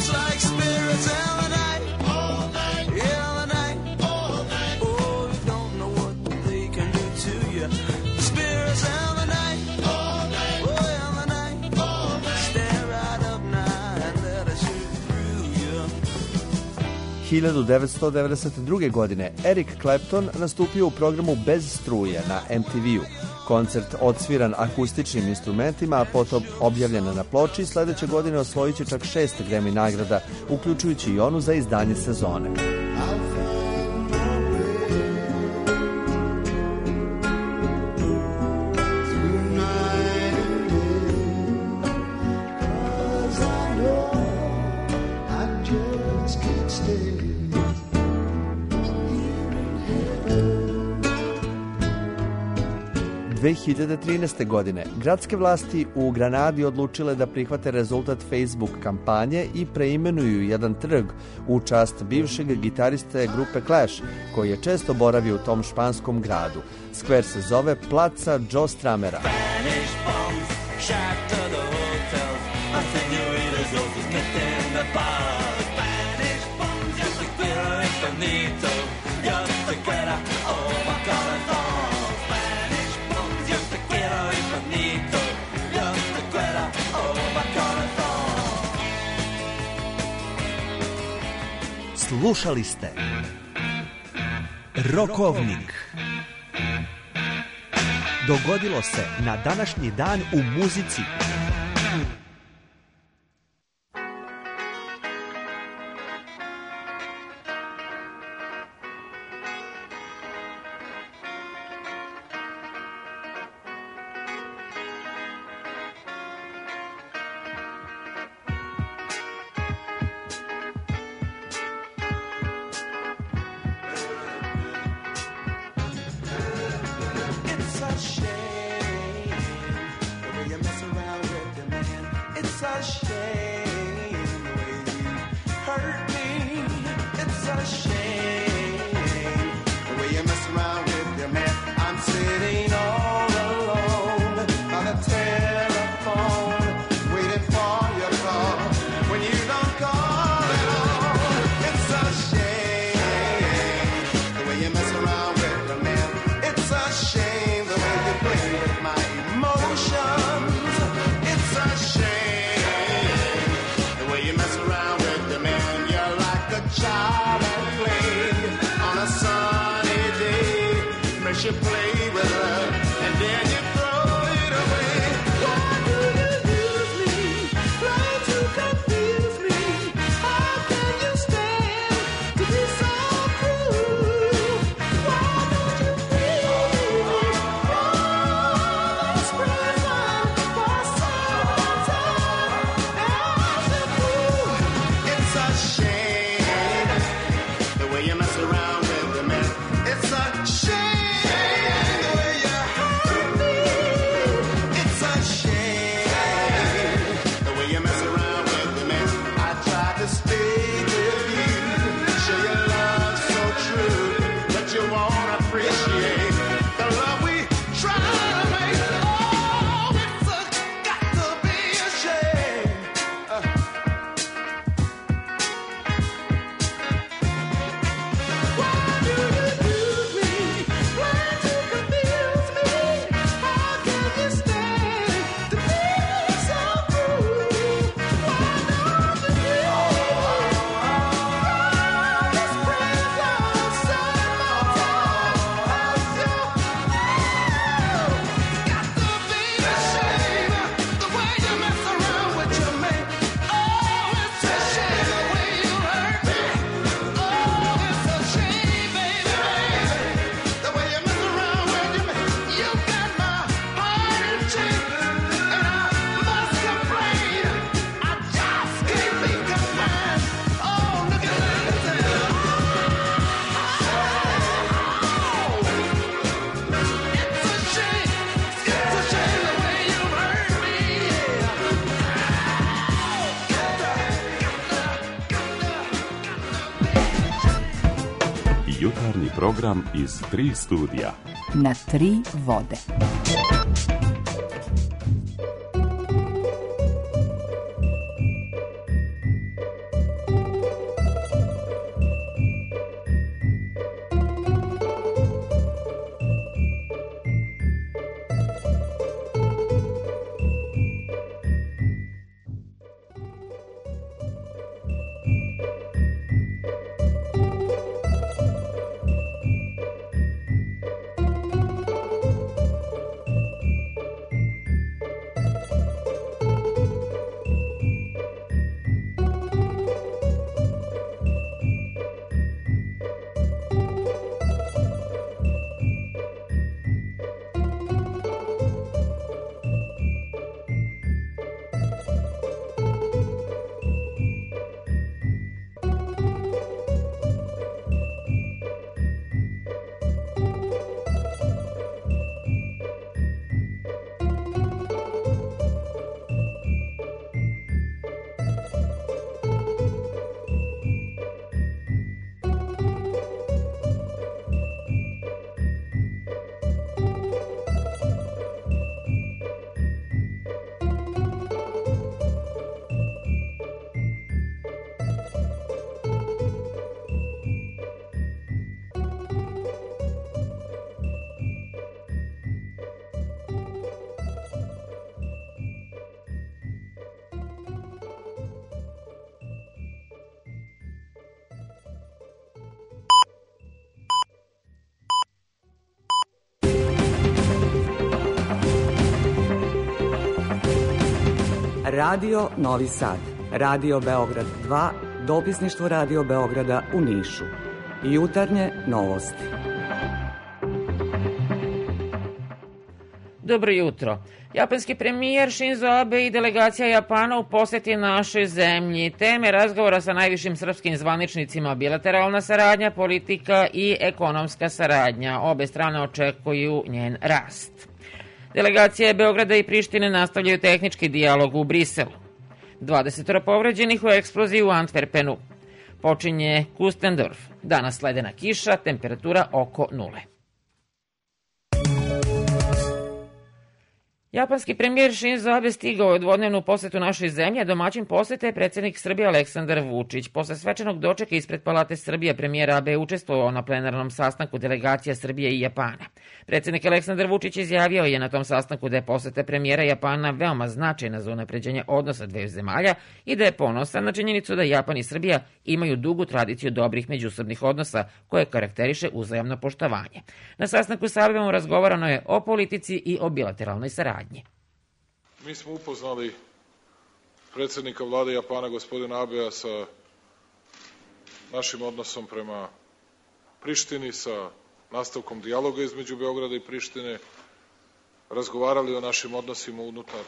hiljadu devetsto devedeset druge. godine Eric Clapton nastupio u programu Bez struje na M T V-u. Koncert odsviran akustičnim instrumentima, a potom objavljen na ploči, sledeće godine osvojit će čak šest Grammy nagrada, uključujući i onu za izdanje sezone. dve hiljade trinaeste. godine gradske vlasti u Granadi odlučile da prihvate rezultat Facebook kampanje i preimenuju jedan trg u čast bivšeg gitariste grupe Clash, koji je često boravio u tom španskom gradu. Skver se zove Placa Joe Stramera. Slušali ste Rokovnik. Dogodilo se na današnji dan u muzici. You play with her and then you throw it away. Why do you use me? Try to confuse me. How can you stand to be so cruel? Why don't you feel this prison for some time as a fool? It's a shame the way you mess around with the men. It's a shame. Jutarnji program iz tri studija. Na tri vode. Radio Novi Sad, Radio Beograd dva, dopisništvo Radio Beograda u Nišu. Jutarnje novosti. Dobro jutro. Japanski premijer Shinzo Abe i delegacija Japana u poseti našoj zemlji. Teme razgovora sa najvišim srpskim zvaničnicima, bilateralna saradnja, politika i ekonomska saradnja. Obe strane očekuju njen rast. Delegacije Beograda i Prištine nastavljaju tehnički dijalog u Briselu. dvadeset povređenih u eksploziji u Antwerpenu. počinje Kustendorf. Danas ledena kiša, temperatura oko nule. Japanski premijer Shinzo Abe stigao je u dvodnevnu posetu našoj zemlji, a domaćin posete je predsjednik Srbije Aleksandar Vučić. Posle svečanog dočeka ispred Palate Srbije, premijer Abe je učestvovao na plenarnom sastanku delegacija Srbije i Japana. Predsjednik Aleksandar Vučić izjavio je na tom sastanku da je poseta premijera Japana veoma značajna za unapređenje odnosa dveju zemalja i da je ponosan na činjenicu da Japan i Srbija imaju dugu tradiciju dobrih međusobnih odnosa koje karakteriše uzajamno poštovanje. Na sastanku sa Abemom razgovarano je o politici i o bilateralnoj saradnji. Mi smo upoznali predsjednika vlade Japana, gospodina Abea, sa našim odnosom prema Prištini, sa nastavkom dijaloga između Beograda i Prištine, razgovarali o našim odnosima unutar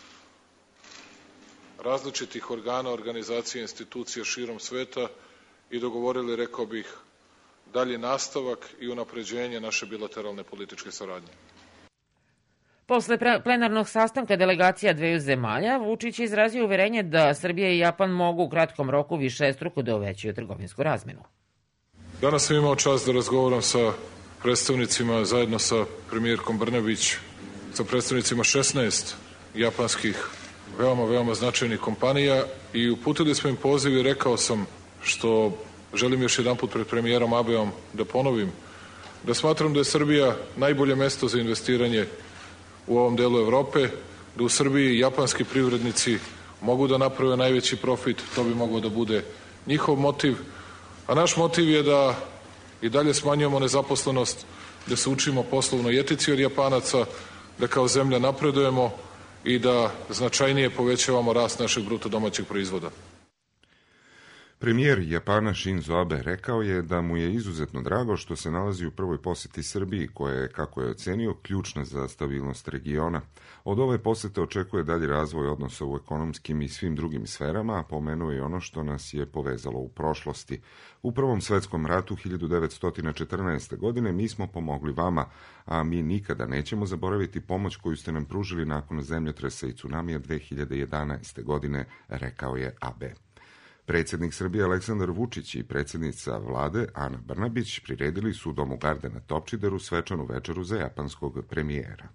različitih organa, organizacija, institucija širom sveta i dogovorili, rekao bih, dalji nastavak i unapređenje naše bilateralne političke saradnje. Posle plenarnog sastanka delegacija dveju zemalja, Vučić je izrazio uverenje da Srbija i Japan mogu u kratkom roku višestruko da uvećaju trgovinsku razmenu. Danas sam imao čast da razgovaram sa predstavnicima, zajedno sa premijerkom Brnabić, sa predstavnicima šesnaest japanskih veoma, veoma značajnih kompanija i uputili smo im poziv i rekao sam, što želim još jedan put pred premijerom Abeom da ponovim, da smatram da je Srbija najbolje mesto za investiranje u ovom delu Evrope, da u Srbiji japanski privrednici mogu da naprave najveći profit, to bi moglo da bude njihov motiv, a naš motiv je da i dalje smanjujemo nezaposlenost, da se učimo poslovnoj etici od Japanaca, da kao zemlja napredujemo i da značajnije povećavamo rast našeg bruto domaćeg proizvoda. Premijer Japana Shinzo Abe rekao je da mu je izuzetno drago što se nalazi u prvoj poseti Srbiji, koja je, kako je ocenio, ključna za stabilnost regiona. Od ove posete očekuje dalji razvoj odnosa u ekonomskim i svim drugim sferama, a pomenuo je ono što nas je povezalo u prošlosti. U Prvom svetskom ratu hiljadu devetsto četrnaeste. godine mi smo pomogli vama, a mi nikada nećemo zaboraviti pomoć koju ste nam pružili nakon zemljotresa i tsunamija dve hiljade jedanaeste. godine, rekao je Abe. Predsjednik Srbije Aleksandar Vučić i predsjednica vlade Ana Brnabić priredili su u Domu Garde na Topčideru svečanu večeru za japanskog premijera.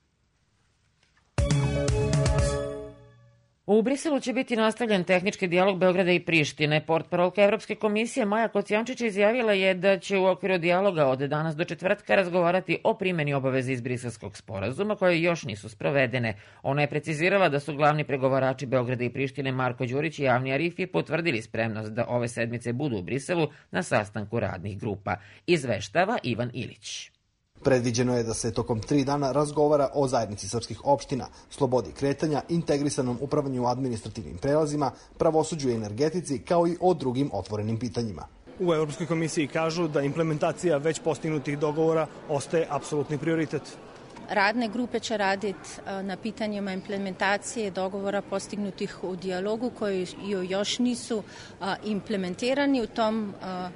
U Briselu će biti nastavljen tehnički dijalog Beograda i Prištine. Portparolka Evropske komisije Maja Kocijančić izjavila je da će u okviru dijaloga od danas do četvrtka razgovarati o primjeni obaveze iz Briselskog sporazuma koje još nisu sprovedene. Ona je precizirala da su glavni pregovarači Beograda i Prištine Marko Đurić i Avni Arifi potvrdili spremnost da ove sedmice budu u Briselu na sastanku radnih grupa. Izveštava Ivan Ilić. Predviđeno je da se tokom tri dana razgovara o zajednici srpskih opština, slobodi kretanja, integrisanom upravljanju administrativnim prelazima, pravosuđu i energetici, kao i o drugim otvorenim pitanjima. U Evropskoj komisiji kažu da implementacija već postignutih dogovora ostaje apsolutni prioritet. Radne grupe će raditi na pitanjima implementacije dogovora postignutih u dijalogu koji još nisu implementirani. U tom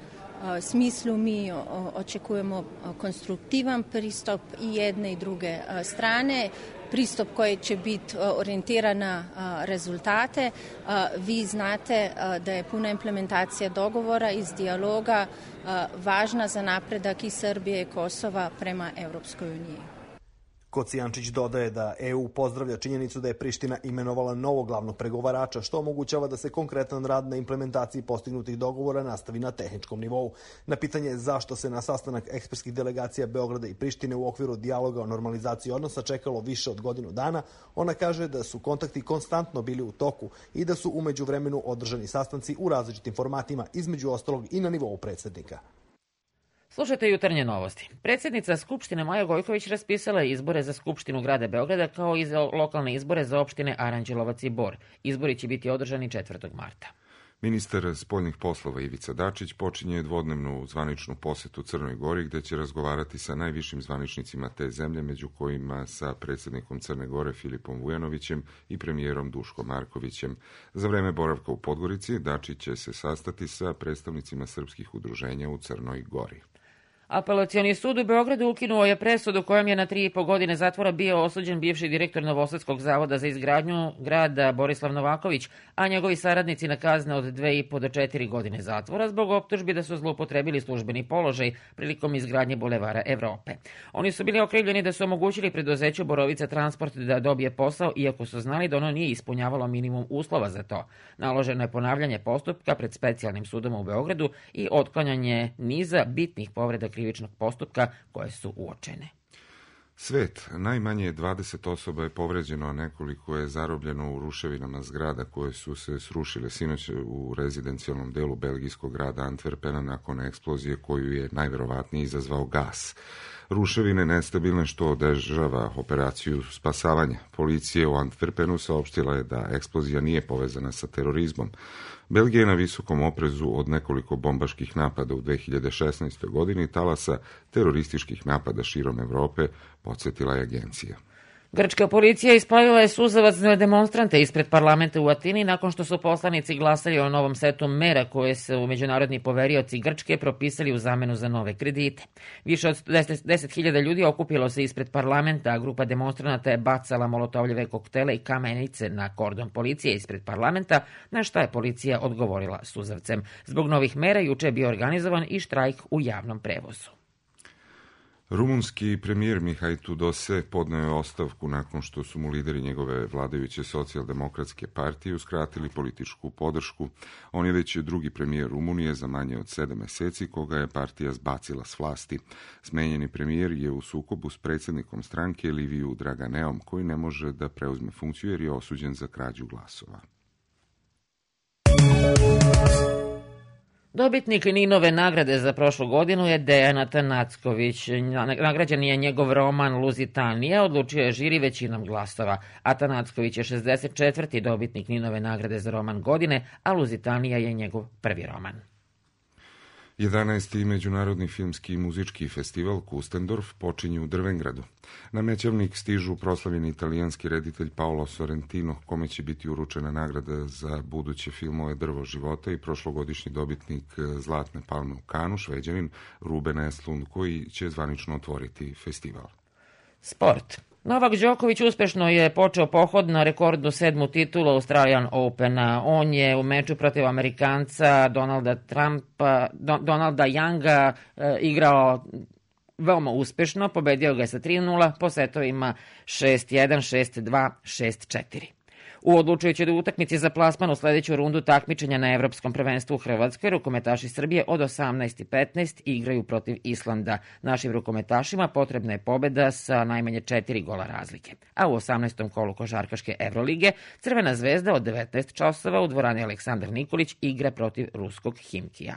smislu mi očekujemo konstruktivan pristup i jedne i druge strane, pristup koji će biti orijentiran na rezultate. Vi znate da je puna implementacija dogovora iz dijaloga važna za napredak i Srbije i Kosova prema Evropskoj uniji. Kocijančić dodaje da E U pozdravlja činjenicu da je Priština imenovala novog glavnog pregovarača, što omogućava da se konkretan rad na implementaciji postignutih dogovora nastavi na tehničkom nivou. Na pitanje zašto se na sastanak ekspertskih delegacija Beograda i Prištine u okviru dijaloga o normalizaciji odnosa čekalo više od godinu dana, ona kaže da su kontakti konstantno bili u toku i da su u međuvremenu održani sastanci u različitim formatima, između ostalog i na nivou predsjednika. Slušajte jutarnje novosti. Predsjednica Skupštine Maja Gojković raspisala je izbore za Skupštinu grada Beograda kao i za lokalne izbore za opštine Aranđelovac i Bor. Izbori će biti održani četvrtog marta. Ministar spoljnih poslova Ivica Dačić počinje dvodnevnu zvaničnu posetu Crnoj Gori, gde će razgovarati sa najvišim zvaničnicima te zemlje, među kojima sa predsjednikom Crne Gore Filipom Vujanovićem i premijerom Duškom Markovićem. Za vreme boravka u Podgorici Dačić će se sastati sa predstavnicima srpskih udruženja u Crnoj Gori. Apelacioni sud u Beogradu ukinuo je presudu kojom je na tri i po godine zatvora bio osuđen bivši direktor Novosadskog zavoda za izgradnju grada Borislav Novaković, a njegovi saradnici na kazne od dve i po do četiri godine zatvora zbog optužbi da su zloupotrebili službeni položaj prilikom izgradnje Bulevara Evrope. Oni su bili okrivljeni da su omogućili preduzeću Borovica Transport da dobije posao, iako su znali da ono nije ispunjavalo minimum uslova za to. Naloženo je ponavljanje postupka pred specijalnim sudom u Beogradu i otklanjanje niza bitnih povreda krivičnog postupka koje su uočene. Svet, najmanje dvadeset osoba je povređeno, a nekoliko je zarobljeno u ruševinama zgrada koje su se srušile sinoć u rezidencijalnom delu belgijskog grada Antwerpena nakon eksplozije koju je najverovatnije izazvao gas. Ruševine nestabilne što održava operaciju spasavanja. Policija u Antwerpenu saopštila je da eksplozija nije povezana sa terorizmom. Belgija je na visokom oprezu od nekoliko bombaških napada u dve hiljade šesnaestoj. godini, talasa terorističkih napada širom Evrope, podsjetila je agencija. Grčka policija ispalila je suzavac na demonstrante ispred parlamenta u Atini nakon što su poslanici glasali o novom setu mera koje su međunarodni poverioci Grčke propisali u zamenu za nove kredite. Više od deset hiljada ljudi okupilo se ispred parlamenta, a grupa demonstranata je bacala molotovljeve koktele i kamenice na kordon policije ispred parlamenta, na šta je policija odgovorila suzavcem. Zbog novih mera juče je bio organizovan i štrajk u javnom prevozu. Rumunski premijer Mihaj Tudose podneo je ostavku nakon što su mu lideri njegove vladajuće socijaldemokratske partije uskratili političku podršku. On je već drugi premijer Rumunije za manje od sedam meseci, koga je partija zbacila s vlasti. Smenjeni premijer je u sukobu s predsjednikom stranke Liviju Draganeom, koji ne može da preuzme funkciju jer je osuđen za krađu glasova. Dobitnik Ninove nagrade za prošlu godinu je Dejan Atanacković. Nagrađen je njegov roman Luzitanija, odlučio je žiri većinom glasova. Atanacković je šezdeset četvrti dobitnik Ninove nagrade za roman godine, a Luzitanija je njegov prvi roman. jedanaesti. Međunarodni filmski i muzički festival Kustendorf počinje u Drvengradu. Na Mećavnik stižu proslavljeni italijanski reditelj Paolo Sorrentino, kome će biti uručena nagrada za buduće filmove Drvo života, i prošlogodišnji dobitnik Zlatne palme u Kanu, Šveđanin Ruben Östlund, koji će zvanično otvoriti festival. Sport. Novak Đoković uspešno je počeo pohod na rekordnu sedmu titulu Australian Opena. On je u meču protiv Amerikanca Donalda Trumpa, Don, Donalda Younga e, igrao veoma uspešno, pobedio ga je sa tri nula po setovima šest jedan, šest dva, šest četiri. U odlučujućoj utakmici za plasman u sledeću rundu takmičenja na Evropskom prvenstvu u Hrvatskoj, rukometaši Srbije od osamnaest i petnaest igraju protiv Islanda. Našim rukometašima potrebna je pobeda sa najmanje četiri gola razlike. A u osamnaestom kolu košarkaške Evrolige Crvena zvezda od devetnaest časova u dvorani Aleksandar Nikolić igra protiv ruskog Himkija.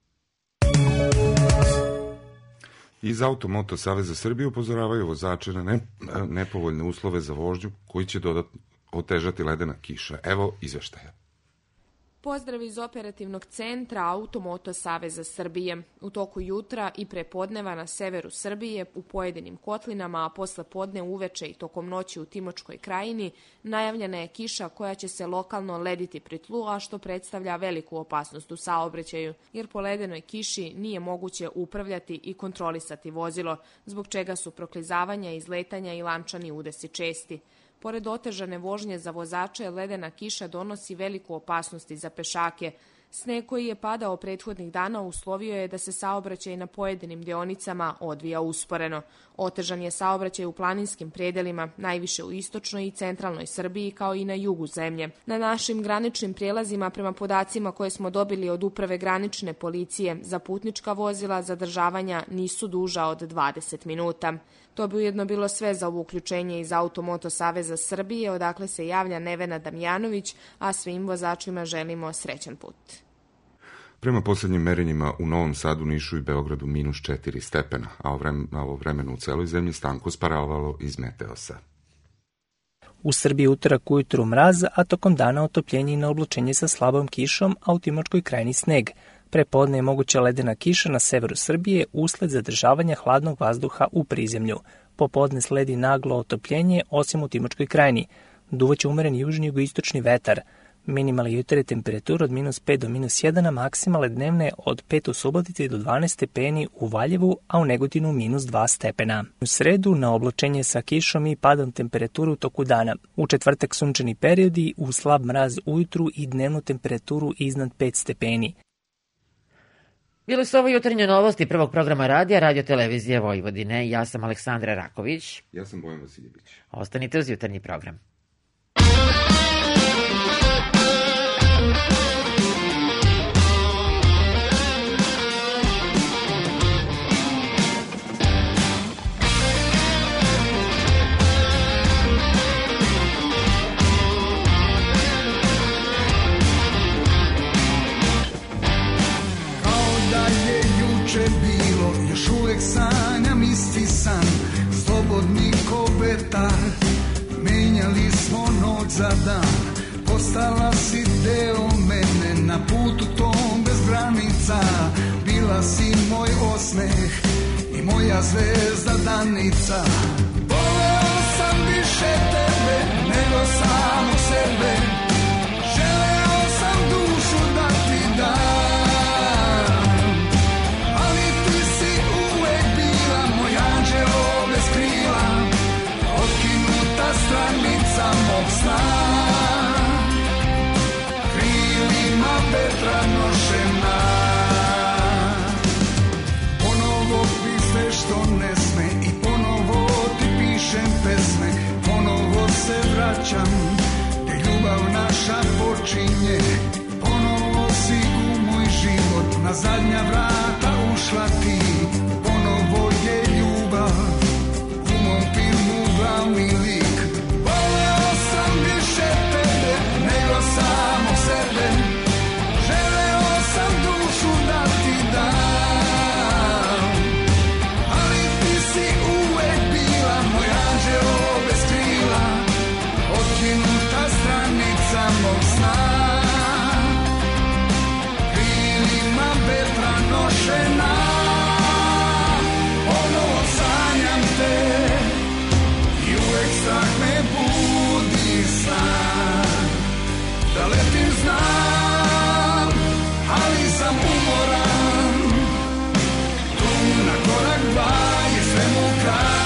Iz Automoto Saveza Srbije upozoravaju vozače na ne, nepovoljne uslove za vožnju koji će dodatno otežati ledena kiša. Evo izveštaja. Pozdrav iz operativnog centra Automoto Saveza Srbije. U toku jutra i prepodneva na severu Srbije, u pojedinim kotlinama, a posle podne uveče i tokom noći u Timočkoj krajini, najavljena je kiša koja će se lokalno lediti pri tlu, a što predstavlja veliku opasnost u saobraćaju, jer po ledenoj kiši nije moguće upravljati i kontrolisati vozilo, zbog čega su proklizavanja, izletanja i lančani udesi česti. Pored otežane vožnje za vozače, ledena kiša donosi veliku opasnost i za pešake. Sneg koji je padao prethodnih dana uslovio je da se saobraćaj na pojedinim deonicama odvija usporeno. Otežan je saobraćaj u planinskim predelima, najviše u istočnoj i centralnoj Srbiji, kao i na jugu zemlje. Na našim graničnim prijelazima, prema podacima koje smo dobili od Uprave granične policije, za putnička vozila zadržavanja nisu duža od dvadeset minuta. To bi ujedno bilo sve za ovo uključenje iz Automoto Saveza Srbije, odakle se javlja Nevena Damjanović, a svim vozačima želimo srećan put. Prema posljednjim merenjima u Novom Sadu, Nišu i Beogradu minus četiri stepena, a ovo vremenu u celoj zemlji Stanko Sparavalo iz Meteosa. U Srbiji utorak ujutru mraz, a tokom dana otopljenje i na oblačenje sa slabom kišom, a u Timočkoj krajini sneg. Prepodne je moguća ledena kiša na severu Srbije usled zadržavanja hladnog vazduha u prizemlju. Popodne sledi naglo otopljenje, osim u Timočkoj krajini. Duvaće umeren južni jugoistočni vetar. Minimalne jutarnje temperature od minus pet do minus jedan, a maksimalne dnevne od pet u Subotici do dvanaest stepeni u Valjevu, a u Negotinu minus dva stepena. U sredu na oblačenje sa kišom i padom temperaturu u toku dana. U četvrtak sunčani periodi, u slab mraz ujutru i dnevnu temperaturu iznad pet stepeni. Bili su ovo jutarnje novosti prvog programa radija Radio Televizije Vojvodine. Ja sam Aleksandra Raković. Ja sam Bojan Vasiljević. Ostanite uz jutarnji program. Bilo, još uvek sanjam isti san, slobodni ko vetar, menjali smo noć za dan, postala si deo mene, na putu tom bez granica, bila si moj osmeh i moja zvezda danica. Voleo sam više tebe nego samog sebe, želeo sam dušu da ti dam. Stranica mog sna, krilima vetra nošena. Ponovo pisne što ne sme i ponovo ti pišem pesme. Ponovo se vraćam, gde ljubav naša počinje. Ponovo si u moj život, na zadnja vrata ušla ti. Ponovo je ljubav u mom filmu glavni lik. Nego samo sebe, želeo sam dušu da ti dam, ali ti si uvek bila moj anđeo bez krila, otkinuta stranica mog sna, krilima vetra nošena. Ponovo sanjam te i uvek strah me budi san. Da letim znam, ali sam umoran, tu na korak dva je svemu kraj.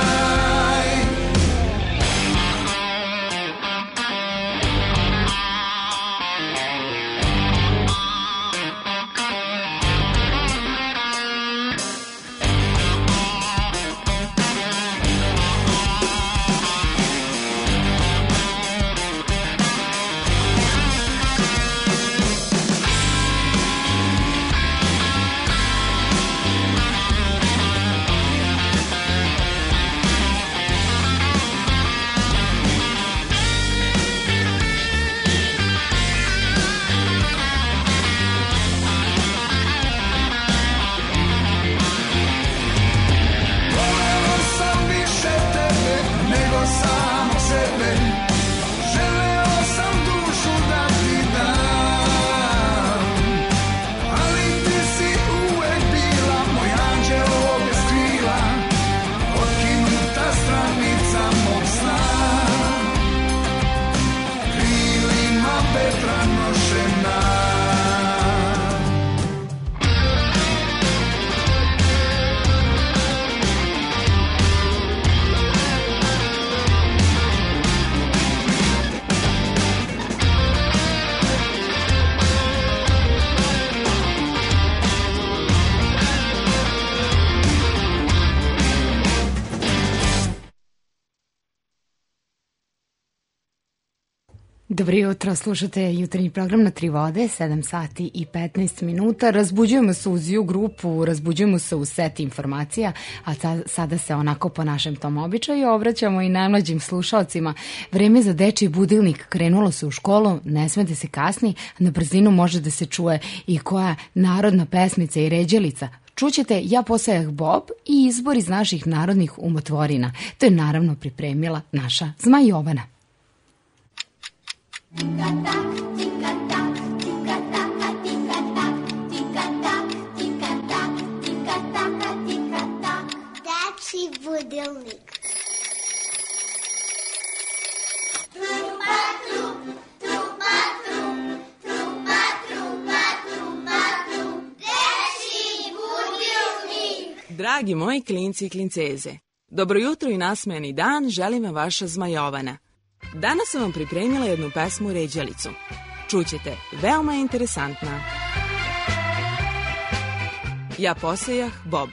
Dobro jutro, slušate jutarnji program na Tri vode, sedam sati i petnaest minuta. Razbuđujemo se uz ju grupu, razbuđujemo se uz set informacija, a sada se onako po našem tom običaju obraćamo i najmlađim slušalcima. Vreme za dečiji budilnik krenulo se u školu, ne smete se kasni, na brzinu može da se čuje i koja narodna pesmica i ređelica. Čućete Ja posajah Bob i izbor iz naših narodnih umotvorina. To je naravno pripremila naša Zma Jovana. Tika-tak, tika-tak, tika-taka, tika-tak, tika-tak, tika-tak, tika-taka, tika-tak. Dečiji budilnik. Trupa, trup, trupa, trup. Dragi moji klinci i klinceze, dobro jutro i nasmejani dan želim vam vaša Zmajovana. Danas sam vam pripremila jednu pesmu Ređalicu. Čućete, veoma je interesantna. Ja posejah bob.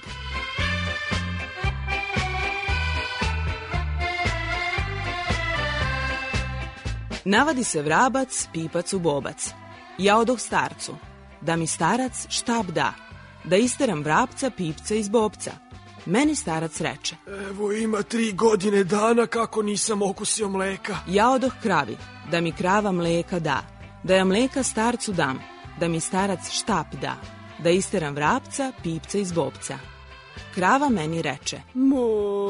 Navadi se vrabac, pipac u bobac. Ja odoh starcu, da mi starac štab da, da isteram vrapca, pipca iz bobca. Meni starac reče: Evo ima tri godine dana kako nisam okusio mleka. Ja odoh kravi, da mi krava mleka da, da ja mleka starcu dam, da mi starac štap da, da isteram vrapca, pipca iz bobca. Krava meni reče: Mo,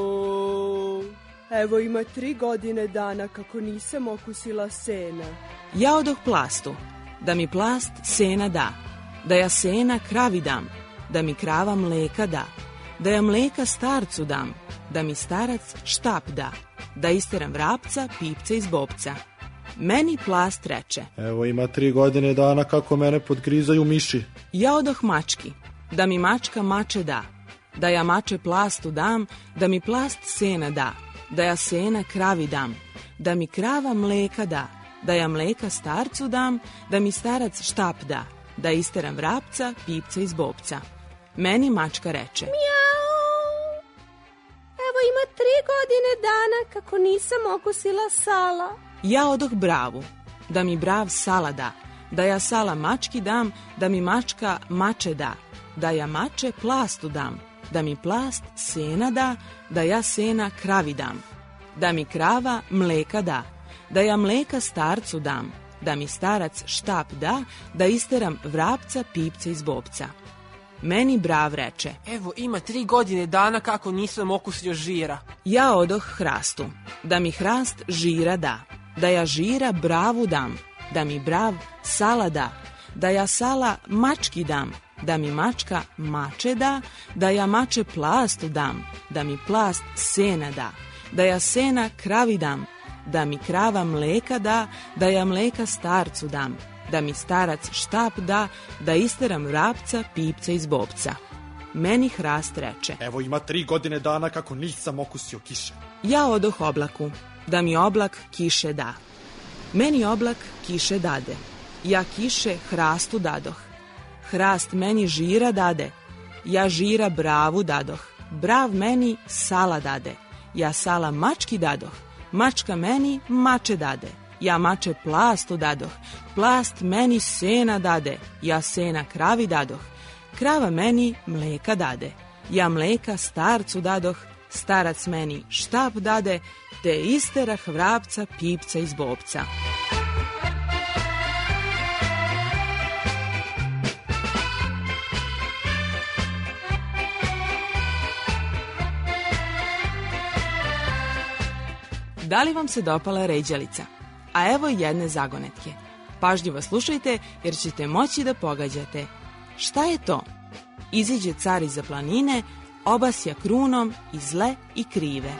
evo ima tri godine dana kako nisam okusila sena. Ja odoh plastu, da mi plast sena da, da ja sena kravi dam, da mi krava mleka da, da ja mleka starcu dam, da mi starac štap da, da isteram vrapca, pipca iz bobca. Meni plast reče: Evo ima tri godine dana kako mene podgrizaju miši. Ja odoh mački, da mi mačka mače da, da ja mače plastu dam, da mi plast sena da, da ja sena kravi dam, da mi krava mleka da, da ja mleka starcu dam, da mi starac štap da, da isteram vrapca, pipca iz bobca. Meni mačka reče: Mjau, evo ima tri godine dana kako nisam okusila sala. Ja odoh bravu, da mi brav sala da, da ja sala mački dam, da mi mačka mače da, da ja mače plastu dam, da mi plast sena da, da ja sena kravi dam, da mi krava mleka da, da ja mleka starcu dam, da mi starac štap da, da isteram vrapca, pipca iz bobca. Meni brav reče: Evo ima tri godine dana kako nisam okusio žira. Ja odoh hrastu, da mi hrast žira da, da ja žira bravu dam, da mi brav sala da, da ja sala mački dam, da mi mačka mače da, da ja mače plastu dam, da mi plast sena da, da ja sena kravi dam, da mi krava mleka da, da ja mleka starcu dam, da mi starac štap da, da isteram vrapca, pipca iz bobca. Meni hrast reče: Evo ima tri godine dana kako nisam okusio kiše. Ja odoh oblaku, da mi oblak kiše da. Meni oblak kiše dade. Ja kiše hrastu dadoh. Hrast meni žira dade. Ja žira bravu dadoh. Brav meni sala dade. Ja sala mački dadoh. Mačka meni mače dade. Ja mače plastu dadoh. Plast meni sena dade. Ja sena kravi dadoh. Krava meni mleka dade. Ja mleka starcu dadoh. Starac meni štap dade, te isterah vrapca, pipca iz bobca. Da li vam se dopala Ređalica? A evo jedne zagonetke. Pažljivo slušajte jer ćete moći da pogađate. Šta je to? Iziđe car iza planine, obasja krunom i zle i krive.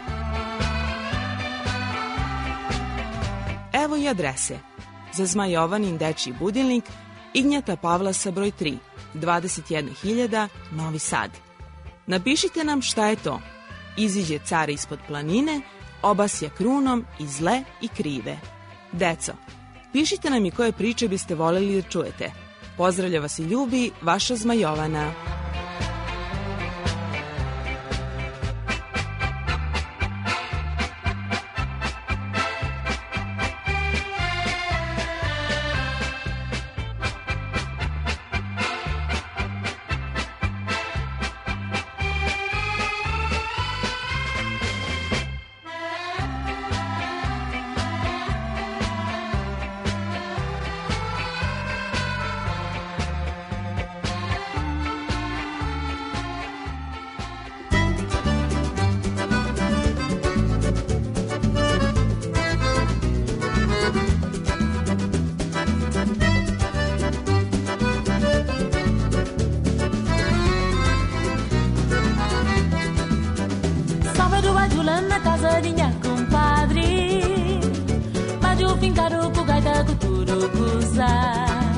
Evo i adrese. Za Zmajovanin dečiji budilnik, Ignjata Pavlasa broj tri, dvadeset jedna hiljada, Novi Sad. Napišite nam šta je to. Iziđe car ispod planine, obasja krunom i zle i krive. Deco, pišite nam i koje priče biste voljeli da čujete. Pozdravlja vas i ljubi vaša Zmajovana.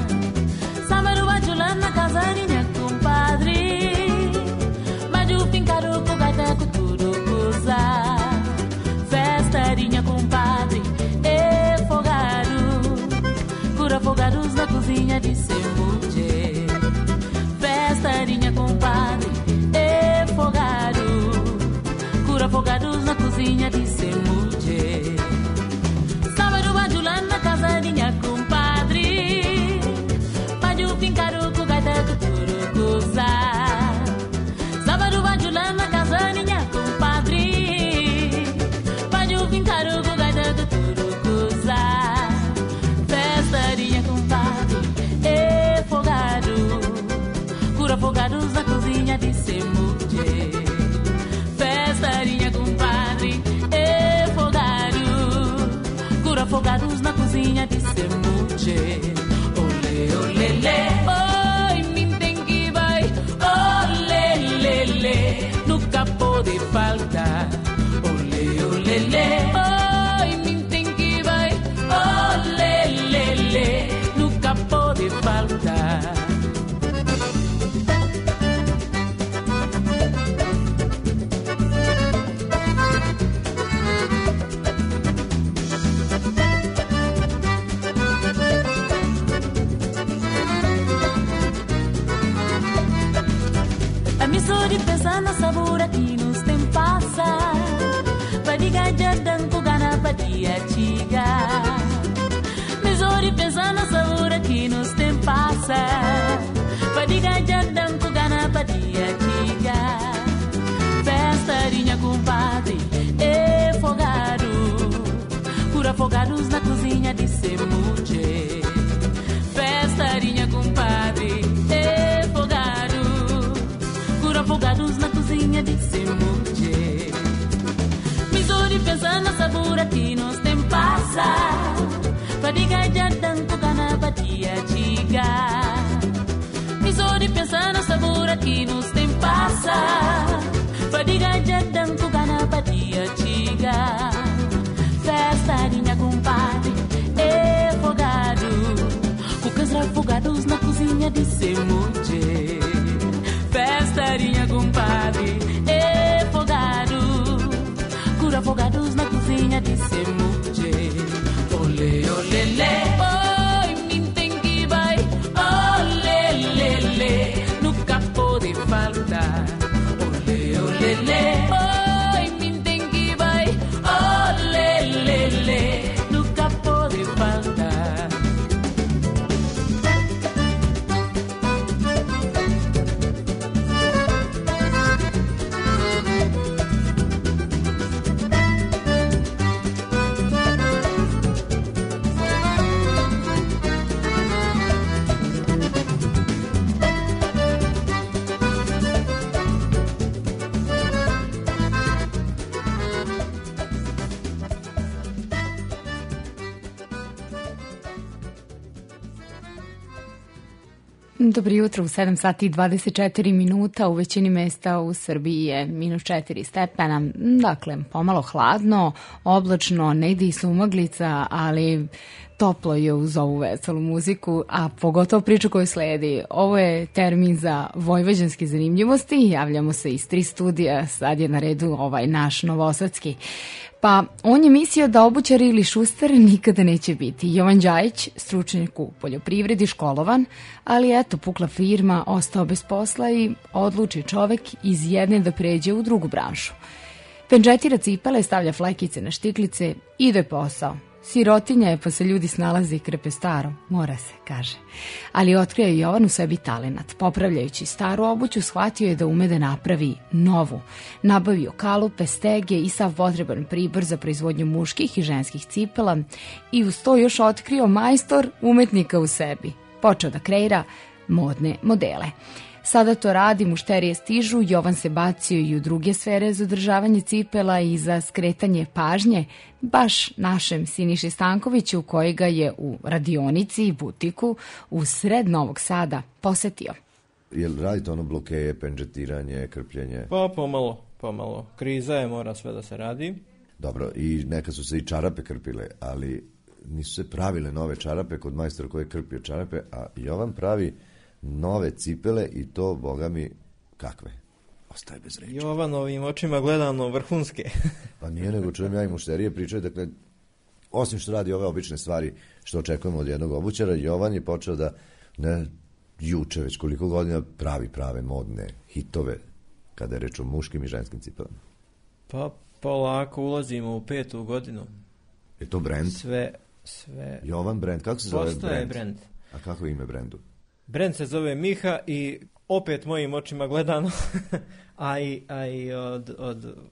Sábado bajulando na casa de minha compadre, mas o fim cura afogados na cozinha de Semuche. Festarinha com padre e fogado, cura afogados na cozinha de Semuche. Olê, olê, lê, oi, me tem que vai, olê, lê, lê, nunca pode faltar. Olê, olê, lê, oi, me tem que vai, olê, lê, lê, nunca pode faltar. Misuri pensando sabura que nos tem passa. Padiga jadanku gana padia chiga. Misuri pensando sabura que nos tem passa. Padiga jadanku gana padia chiga. Festarinha com padre e fogado, cura afogados na cozinha de Semuche. Festarinha com padre e fogado, afogados na cozinha de Semuche. Misuri pensando na sabura que nos tem passa. Padiga jadanku gana padia chiga. Misuri pensando na sabura que nos tem passa. Padiga jadanku gana padia chiga. Festarinha com padre e fogado, cucas afogados na cozinha de Semuche. Festarinha com padre e fogado, cura afogados na cozinha de Semuche. Olê, olê, lê, oi, me tem que vai, olê, lê, lê, nunca pode faltar. Olê, olê, lê, oi, me tem que vai, olê, lê, lê, nunca pode faltar. Dobro jutro, u sedam sati i dvadeset četiri minuta, u većini mesta u Srbiji je minus četiri stepena, dakle pomalo hladno, oblačno, negdje i sumaglica, ali toplo je uz ovu veselu muziku, a pogotovo priču koju sledi. Ovo je termin za vojvođanske zanimljivosti, javljamo se iz tri studija, sad je na redu ovaj naš novosadski. Pa on je mislio da obućar ili šuster nikada neće biti. Jovan Đajić, stručnjak u poljoprivredi, školovan, ali eto, pukla firma, ostao bez posla i odluči čovek iz jedne da pređe u drugu branšu. Pendžetira cipele, stavlja flajkice na štiklice, ide posao. Sirotinja je, pa se ljudi snalazi i krepe staro, mora se, kaže. Ali otkrio je Jovan u sebi talenat. Popravljajući staru obuću, shvatio je da ume da napravi novu. Nabavio kalupe, stege i sav potreban pribor za proizvodnju muških i ženskih cipela i uz to još otkrio majstor umetnika u sebi. Počeo da kreira modne modele. Sada to radi, mušterije stižu, Jovan se bacio i u druge sfere za održavanje cipela i za skretanje pažnje, baš našem Siniši Stankoviću, koji ga je u radionici i butiku u sred Novog Sada posetio. Jel radite ono blokeje, pendžetiranje, krpljenje? Pa pomalo, pomalo. Kriza je, mora sve da se radi. Dobro, i neka su se i čarape krpile, ali nisu se pravile nove čarape kod majstora koji je krpio čarape, a Jovan pravi nove cipele i to, boga mi, kakve? Ostaje bez reči. Jovanovim očima gledano vrhunske. Pa nije, nego čujem ja i mušterije pričaju, dakle, osim što radi ove obične stvari što očekujemo od jednog obućara, Jovan je počeo da, ne juče, već koliko godina pravi prave modne hitove kada je reč o muškim i ženskim cipelama. Pa polako ulazimo u petu godinu. Je to brend? Sve, sve. Jovan brend, kako se zove brend? Postaje brend. A kako je ime brendu? Brend se zove Miha i opet mojim očima gledano, a i, a i od, od uh,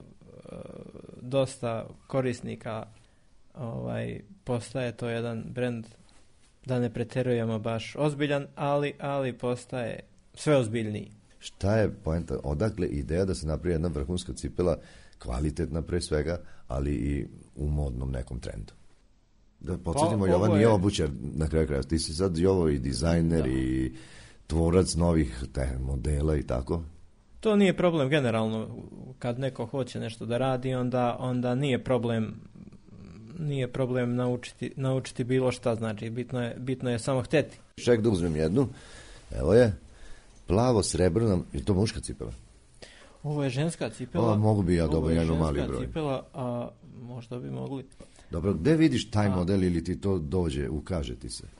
dosta korisnika ovaj, postaje to jedan brend, da ne preterujemo baš ozbiljan, ali, ali postaje sve ozbiljniji. Šta je poenta? Odakle ideja da se napravi jedna vrhunska cipela, kvalitetna pre svega, ali i u modnom nekom trendu? Da podsjetimo, Pa, Jovan ovo nije je- obućar na kraju kraja. Ti si sad Jovo i dizajner Da. i tvorac novih te, modela i tako. To nije problem generalno. Kad neko hoće nešto da radi, onda, onda nije problem nije problem naučiti, naučiti bilo šta. Znači, bitno je, bitno je samo hteti. Ček da uzmem jednu. Evo je. Plavo srebrna, je to muška cipela? Ovo je ženska cipela. O, mogu bi ja Ovo dobro je jedan mali ženska broj. cipela, a možda bi mogli. Dobro, gde vidiš taj A. model ili ti to dođe, ukaže ti se?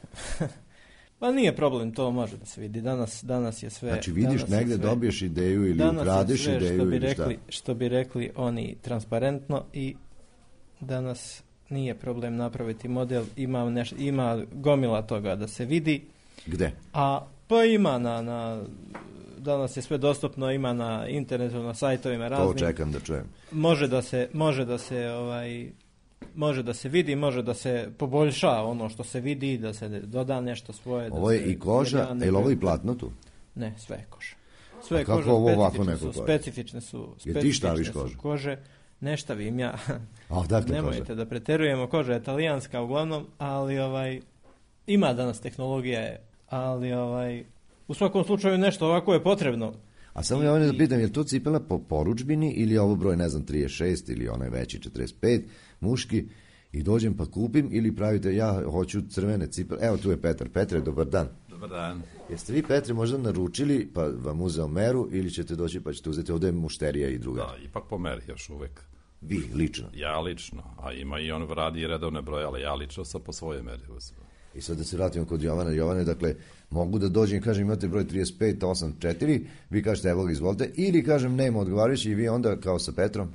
Pa nije problem, to može da se vidi. Danas, danas je sve... Znači vidiš danas je negde, sve- dobiješ ideju ili danas je ukradeš sve, ideju što bi ili šta? rekli, što bi rekli oni transparentno i danas nije problem napraviti model, ima, neš, ima gomila toga da se vidi. Gde? A pa ima na, na danas je sve dostupno, ima na internetu, na sajtovima raznim. To čekam da čujem. Može da se, može da se ovaj može da se vidi, može da se poboljša ono što se vidi, da se doda nešto svoje. Ovo da je se, i koža, jer ja ne- je li ovo i platno tu? Ne, sve je koža. Sve A je kako koža, ovo ovako specifične neko su, kože? specifične su, Jer ti štaviš specifične su kožu? kože. Ne štavim ja. A odakle Nemojte koža? da preterujemo, koža je talijanska uglavnom, ali ovaj ima danas tehnologija je, ali ovaj u svakom slučaju nešto ovako je potrebno. A samo ja da pitam, je li to cipela po poručbini ili je ovo broj, ne znam, trideset šest ili onaj veći četrdeset pet, muški, i dođem pa kupim ili pravite, ja hoću crvene cipele. Evo tu je Petar. Petre, dobar dan. Dobar dan. Jeste vi, Petre, možda naručili pa vam uzeo meru ili ćete doći pa ćete uzeti, ovdje je mušterija i druga? Da, ipak po meri još uvek. Vi, lično? Ja lično, a ima i on radi redovne broje, ali ja lično sam po svojoj meri uzeo. I sad da se vratimo kod Jovana. Jovane, dakle, mogu da dođem i kažem imate broj trideset pet osam četiri, vi kažete evo ga izvolite, ili kažem nema odgovarajući i vi onda kao sa Petrom?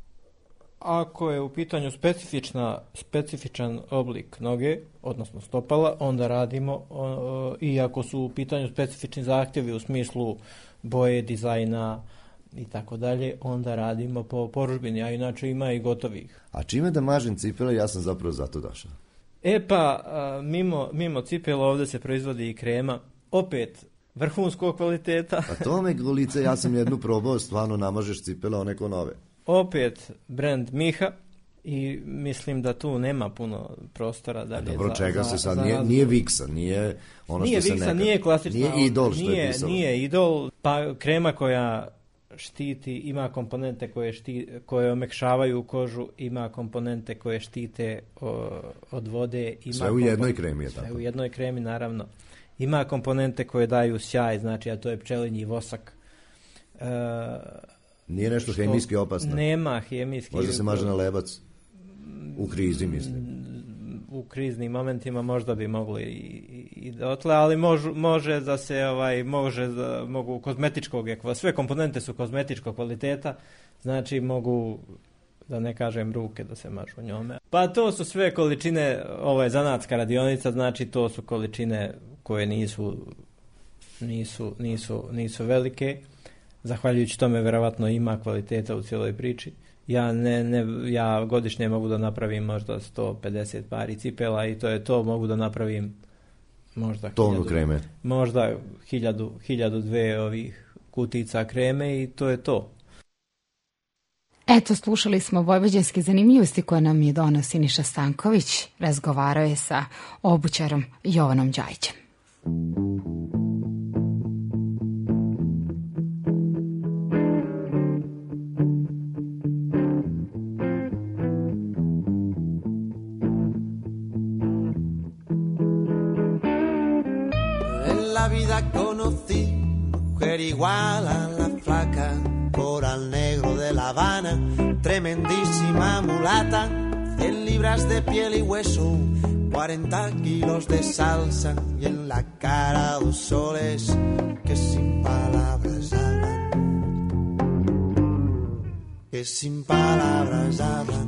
Ako je u pitanju specifična, specifičan oblik noge, odnosno stopala, onda radimo, o, o, i ako su u pitanju specifični zahtjevi u smislu boje, dizajna i tako dalje, onda radimo po poručbini, a inače ima i gotovih. A čime da mažem cipele, ja sam zapravo zato došao. E pa, a, mimo, mimo cipela ovdje se proizvodi i krema, opet vrhunskog kvaliteta. A to me golice, ja sam jednu probao, stvarno namažeš cipele, one ko nove. Opet brand Miha i mislim da tu nema puno prostora dalje. Dobro, za, čega za, se sad, za nije, razvoj. nije Viksa, nije ono Nije što se Viksa, nekad... nije klasična... Nije Idol što nije, je pisalo. Nije Idol, pa krema koja štiti, ima komponente koje, šti, koje omekšavaju kožu, ima komponente koje štite o, od vode. Ima Sve u kompo- jednoj kremi je sve tako. u jednoj kremi, naravno. Ima komponente koje daju sjaj, znači, a to je pčelinji vosak. E, Nije nešto što hemijski opasno. Nema hemijski. Možda se maže na lebac. U krizi, mislim. U kriznim momentima možda bi mogli i, i, i dotle, ali mož, može da se ovaj može da mogu kozmetičkog, je- sve komponente su kozmetičkog kvaliteta, znači mogu, da ne kažem, ruke da se mažu njome. Pa to su sve količine, ovo je zanatska radionica, znači to su količine koje nisu nisu nisu nisu velike. Zahvaljujući tome verovatno ima kvaliteta u cijeloj priči. Ja ne, ne ja godišnje mogu da napravim možda sto pedeset pari cipela i to je to, mogu da napravim možda Tonu hiljadu- kreme. Možda hiljadu, hiljadu dve ovih kutica kreme i to je to. Eto, slušali smo vojvođanske zanimljivosti koje nam je donao Siniša Stanković. Razgovarao je sa obućarom Jovanom Đajićem. En la vida conocí mujer igual a la flaca, coral negro de La Habana, tremendísima mulata, cien libras de piel y hueso, cuarenta kilos de salsa y en la cara dos soles que sin palabras hablan, que sin palabras hablan.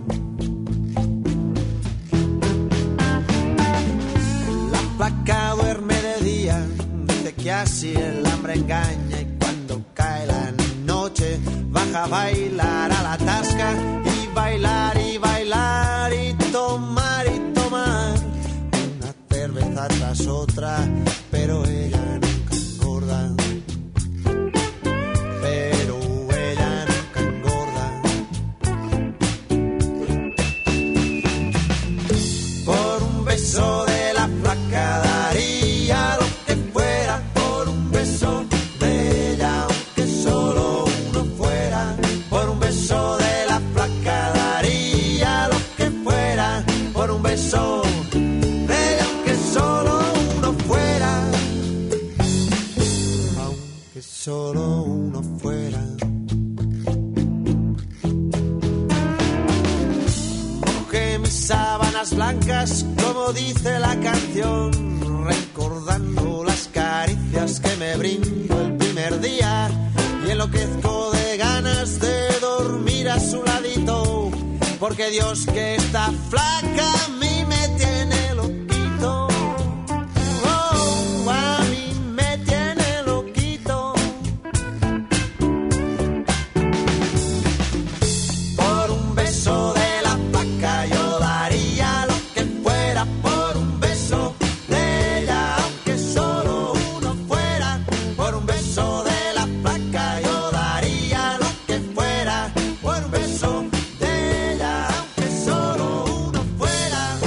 La placa duerme de día, dice que así el hambre engaña y cuando cae la noche baja a bailar a la tasca y bailar y bailar y tomar y tomar una cerveza tras otra, pero ella nunca engorda. solo uno fuera. Mojé mis sábanas blancas, como dice la canción, recordando las caricias que me brindó el primer día, y enloquezco de ganas de dormir a su ladito, porque Dios que está flaca a mí me tiene loquito. Oh, a mí me tiene loquito. Por un beso de la flaca yo daría lo que fuera, por un beso de ella, aunque solo uno fuera. Por un beso de la flaca yo daría lo que fuera, por un beso de ella, aunque solo uno fuera.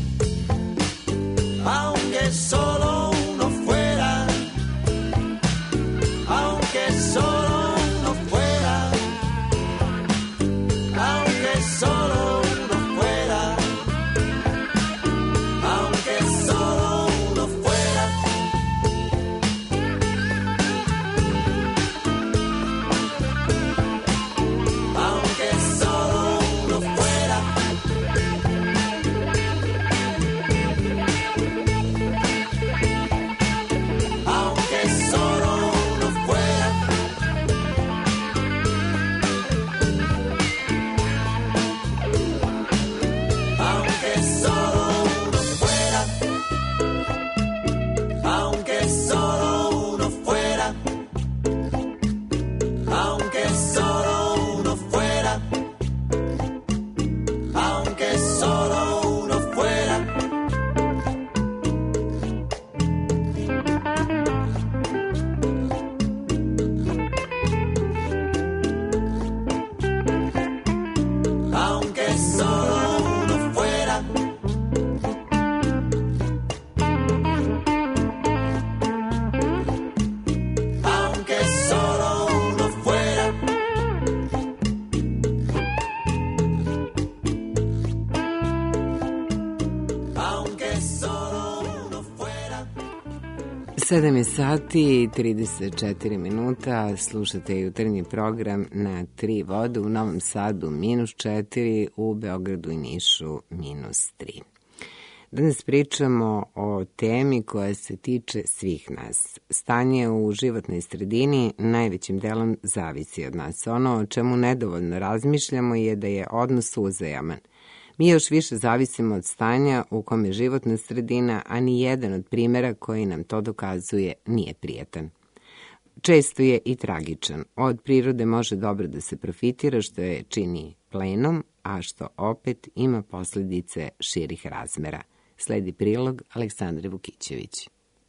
Aunque solo uno fuera. Aunque solo uno fuera. Aunque solo uno fuera. Aunque solo uno fuera. Aunque solo uno fuera. Aunque solo uno fuera. Aunque solo uno fuera. Aunque solo uno fuera. Aunque solo uno fuera. Aunque solo uno fuera. Aunque solo uno fuera. Aunque solo uno fuera. Aunque solo uno fuera. sedam je sati i trideset četiri minuta, slušate jutarnji program na tri vode, u Novom Sadu minus četiri, u Beogradu i Nišu minus tri. Danas pričamo o temi koja se tiče svih nas. Stanje u životnoj sredini najvećim delom zavisi od nas. Ono o čemu nedovoljno razmišljamo je da je odnos uzajaman. Mi još više zavisimo od stanja u kome životna sredina, a ni jedan od primjera koji nam to dokazuje nije prijatan. Često je i tragičan. Od prirode može dobro da se profitira, što je čini plenom, a što opet ima posljedice širih razmera. Sledi prilog Aleksandre Vukićević.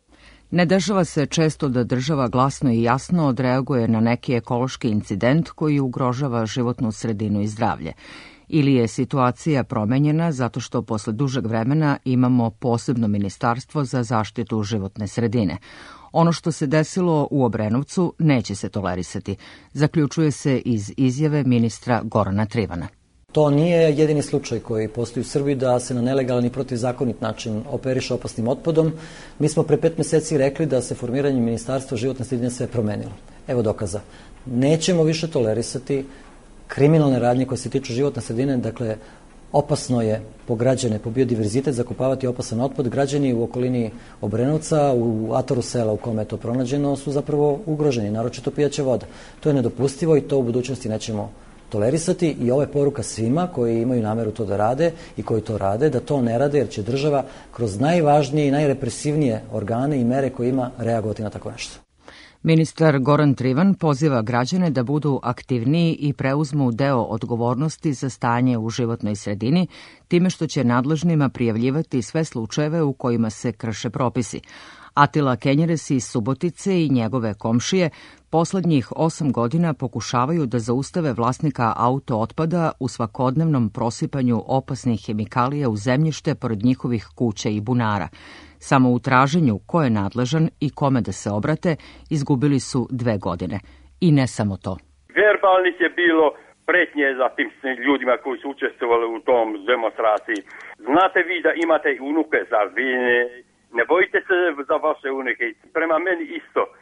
Ne dešava se često da država glasno i jasno odreaguje na neki ekološki incident koji ugrožava životnu sredinu i zdravlje. Ili je situacija promenjena zato što posle dužeg vremena imamo posebno ministarstvo za zaštitu životne sredine. Ono što se desilo u Obrenovcu neće se tolerisati, zaključuje se iz izjave ministra Gorana Trivana. To nije jedini slučaj koji postoji u Srbiji da se na nelegalan i protivzakonit način operiše opasnim otpadom. Mi smo pre pet meseci rekli da se formiranje ministarstva životne sredine sve promenilo. Evo dokaza. Nećemo više tolerisati kriminalne radnje koje se tiču životne sredine, dakle opasno je po građane, po biodiverzitet zakopavati opasan otpad. Građani u okolini Obrenovca, u ataru sela u kome je to pronađeno, su zapravo ugroženi, naročito pijaća voda. To je nedopustivo i to u budućnosti nećemo tolerisati i ovo je poruka svima koji imaju nameru to da rade i koji to rade, da to ne rade jer će država kroz najvažnije i najrepresivnije organe i mere koje ima reagovati na tako nešto. Ministar Goran Trivan poziva građane da budu aktivniji i preuzmu deo odgovornosti za stanje u životnoj sredini, time što će nadležnima prijavljivati sve slučajeve u kojima se krše propisi. Atila Kenjeres iz Subotice i njegove komšije poslednjih osam godina pokušavaju da zaustave vlasnika auto otpada u svakodnevnom prosipanju opasnih hemikalija u zemljište pored njihovih kuća i bunara. Samo u traženju ko je nadležan i kome da se obrate izgubili su dve godine. I ne samo to. Verbalnih je bilo pretnje za tim ljudima koji su učestvovali u tom demonstraciji. Znate vi da imate unuke za vine, ne bojite se za vaše unuke. Prema meni isto.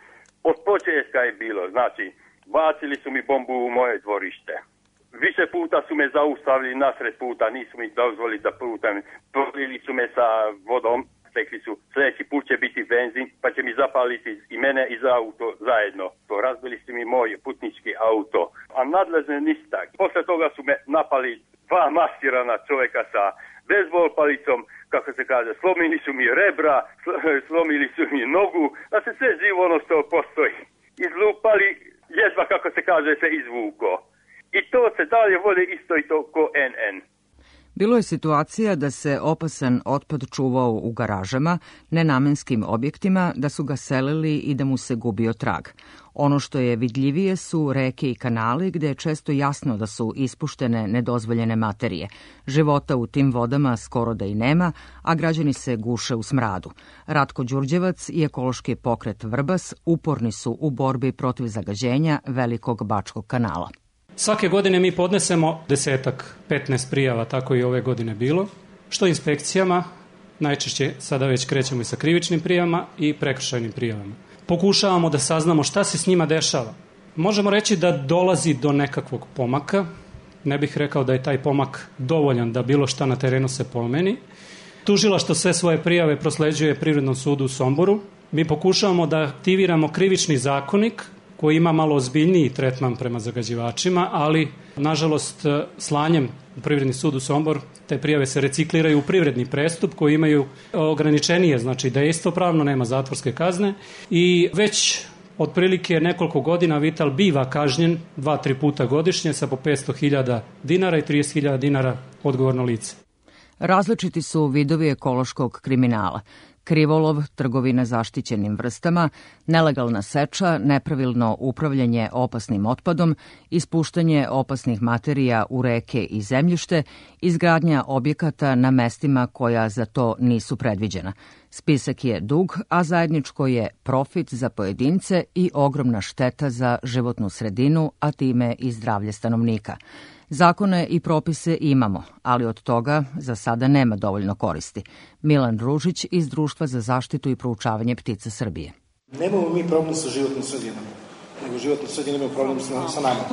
Od početka je bilo, znači, bacili su mi bombu u moje dvorište. Više puta su me zaustavili nasred puta, nisu mi dozvolili da putam. Prolili su me sa vodom, rekli su sljedeći put će biti benzin, pa će mi zapaliti i mene i za auto zajedno. To razbili su mi moj putnički auto. A nadležne nista. Posle toga su me napali dva maskirana čovjeka sa bejzbol palicom, kako se kaže, slomili su mi rebra, slomili su mi nogu, da se sve živo ono što postoji. Izlupali, jedva kako se kaže se izvuko. I to se dalje vode isto i to ko en en. Bilo je situacija da se opasan otpad čuvao u garažama, nenamenskim objektima, da su ga selili i da mu se gubio trag. Ono što je vidljivije su reke i kanali gde je često jasno da su ispuštene nedozvoljene materije. Života u tim vodama skoro da i nema, a građani se guše u smradu. Ratko Đurđevac i ekološki pokret Vrbas uporni su u borbi protiv zagađenja Velikog Bačkog kanala. Svake godine mi podnesemo desetak, petnaest prijava, tako i ove godine bilo, što inspekcijama, najčešće sada već krećemo i sa krivičnim prijavama i prekršajnim prijavama. Pokušavamo da saznamo šta se s njima dešava. Možemo reći da dolazi do nekakvog pomaka, ne bih rekao da je taj pomak dovoljan da bilo šta na terenu se promeni. Tužilaštvo sve svoje prijave prosleđuje Privrednom sudu u Somboru. Mi pokušavamo da aktiviramo krivični zakonik, koji ima malo ozbiljniji tretman prema zagađivačima, ali nažalost slanjem u Privredni sud u Sombor te prijave se recikliraju u privredni prestup koji imaju ograničenije, znači dejstvo pravno, nema zatvorske kazne i već otprilike nekoliko godina Vital biva kažnjen dva, tri puta godišnje sa po petsto hiljada dinara i trideset hiljada dinara odgovorno lice. Različiti su vidovi ekološkog kriminala. Krivolov, trgovina zaštićenim vrstama, nelegalna seča, nepravilno upravljanje opasnim otpadom, ispuštanje opasnih materija u reke i zemljište, izgradnja objekata na mestima koja za to nisu predviđena. Spisak je dug, a zajedničko je profit za pojedince i ogromna šteta za životnu sredinu, a time i zdravlje stanovnika. Zakone i propise imamo, ali od toga za sada nema dovoljno koristi. Milan Ružić iz Društva za zaštitu i proučavanje ptica Srbije. Nemamo mi problem sa životnom sredinom, nego životna sredina ima problem sa, sa nama.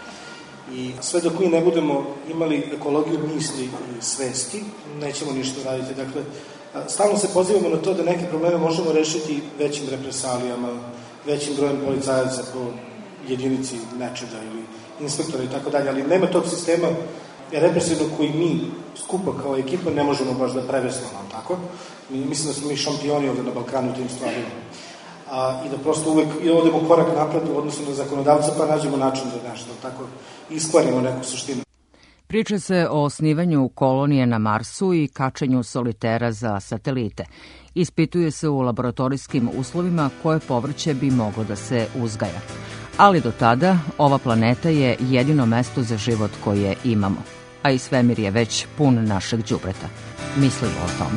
I sve dok mi ne budemo imali ekologiju misli i svesti, nećemo ništa raditi. Dakle, stalno se pozivamo na to da neke probleme možemo rešiti većim represalijama, većim brojem policajaca po jedinici nečega ili inspektora i tako dalje, ali nema tog sistema represivnog koji mi skupa kao ekipa ne možemo baš da preveslamo, tako? Mi, mislim da smo mi šampioni ovde na Balkanu u tim stvarima. A, I da prosto uvek i odemo korak napred u odnosu na zakonodavca pa nađemo način da nešto tako iskvarimo neku suštinu. Priča se o osnivanju kolonije na Marsu i kačenju solitera za satelite. Ispituje se u laboratorijskim uslovima koje povrće bi moglo da se uzgaja. Ali do tada ova planeta je jedino mesto za život koje imamo, a i svemir je već pun našeg đubreta. Mislimo o tome.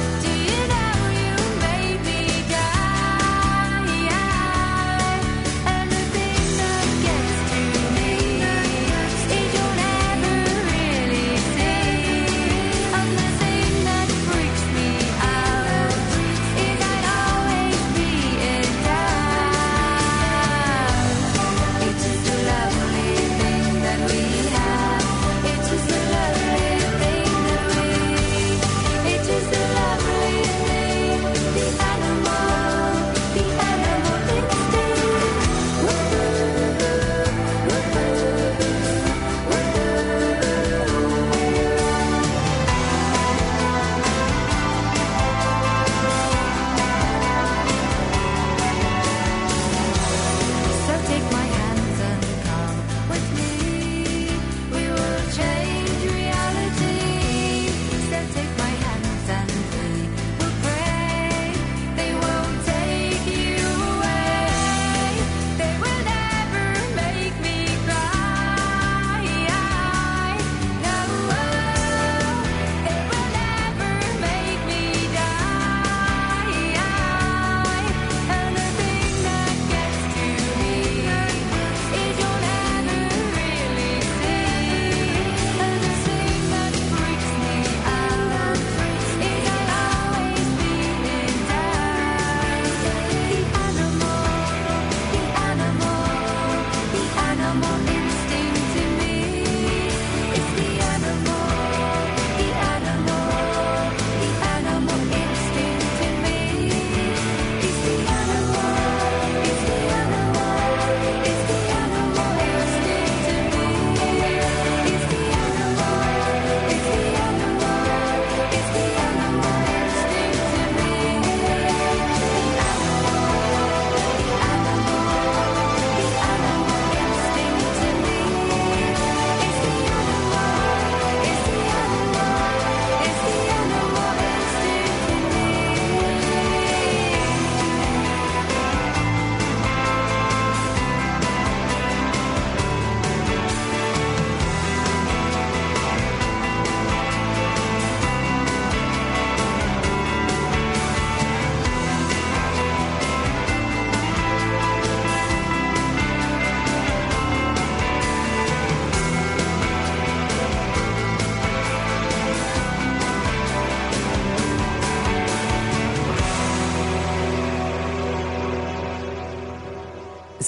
I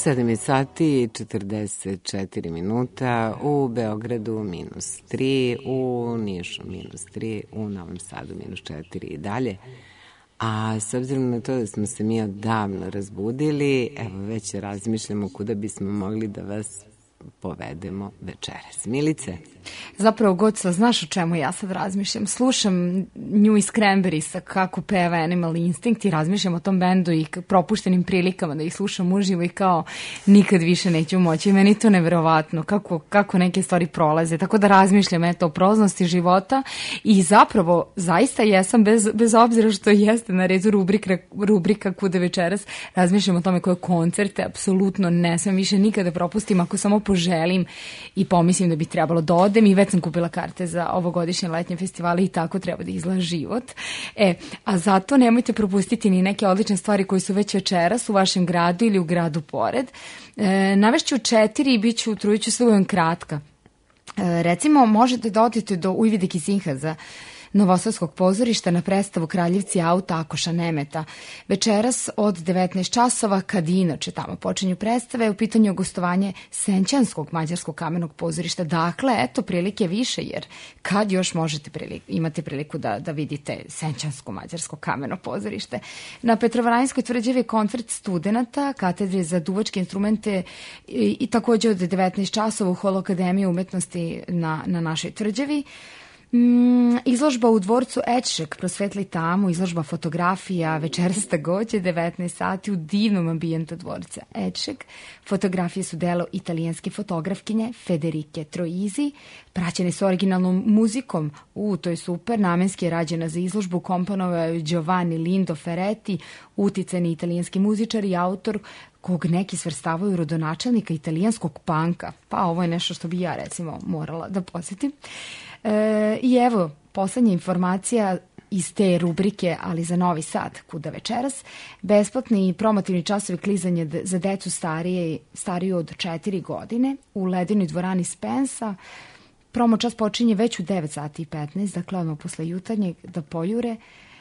sedam je sati i četrdeset četiri minuta, u Beogradu minus tri, u Nišu minus tri, u Novom Sadu minus četiri i dalje. A s obzirom na to da smo se mi odavno razbudili, evo već razmišljamo kuda bismo mogli da vas povedemo večeras. Milice? Zapravo, Goca, znaš o čemu ja sad razmišljam? Slušam nju iz Cranberriesa kako peva Animal Instinct i razmišljam o tom bendu i propuštenim prilikama da ih slušam uživo i kao nikad više neću moći. Meni to neverovatno kako, kako neke stvari prolaze. Tako da razmišljam eto o prolaznosti života i zapravo zaista jesam bez, bez obzira što jeste na redu rubrika, rubrika kuda večeras razmišljam o tome koje koncerte apsolutno ne smem više nikada propustim ako samo poželim i pomislim da bi trebalo da odem i već sam kupila karte za ovogodišnje letnje festivale i tako treba da izgleda život. E, a zato nemojte propustiti ni neke odlične stvari koje su već večeras u vašem gradu ili u gradu pored. E, navešću četiri i bit ću, trudit ću se uvijek kratka. E, recimo, možete da odete do Ujvide Kisinhaza, Novosadskog pozorišta na predstavu Kraljevci auta Akoša Nemeta. Večeras od devetnaest časova, kad inače tamo počinju predstave, u pitanju je gostovanje Senćanskog mađarskog kamenog pozorišta. Dakle, eto, prilike više, jer kad još možete priliku, imate priliku da, da vidite Senćansko mađarsko kameno pozorište. Na Petrovaradinskoj tvrđavi je koncert studenata, katedre za duvačke instrumente i, i također od devetnaest časova u Holu Akademije umetnosti na, na našoj tvrđavi. Mm, izložba u dvorcu Eček, prosvetli tamu, izložba fotografija, večeras takođe, devetnaest sati u divnom ambijentu dvorca Eček. Fotografije su delo italijanske fotografkinje Federike Troisi, praćene su originalnom muzikom, u, to je super, namenski je rađena za izložbu, komponovao Giovanni Lindo Ferretti, uticajni italijanski muzičar i autor kog neki svrstavaju rodonačelnika italijanskog panka. Pa ovo je nešto što bi ja recimo morala da posjetim. E, I evo, poslednja informacija iz te rubrike, ali za Novi Sad, kuda večeras. Besplatni i promotivni časovi klizanja za decu starije, stariju od četiri godine u ledinoj dvorani Spensa. Promo čas počinje već u devet sati i petnaest, dakle odmah posle jutarnjeg da poljure.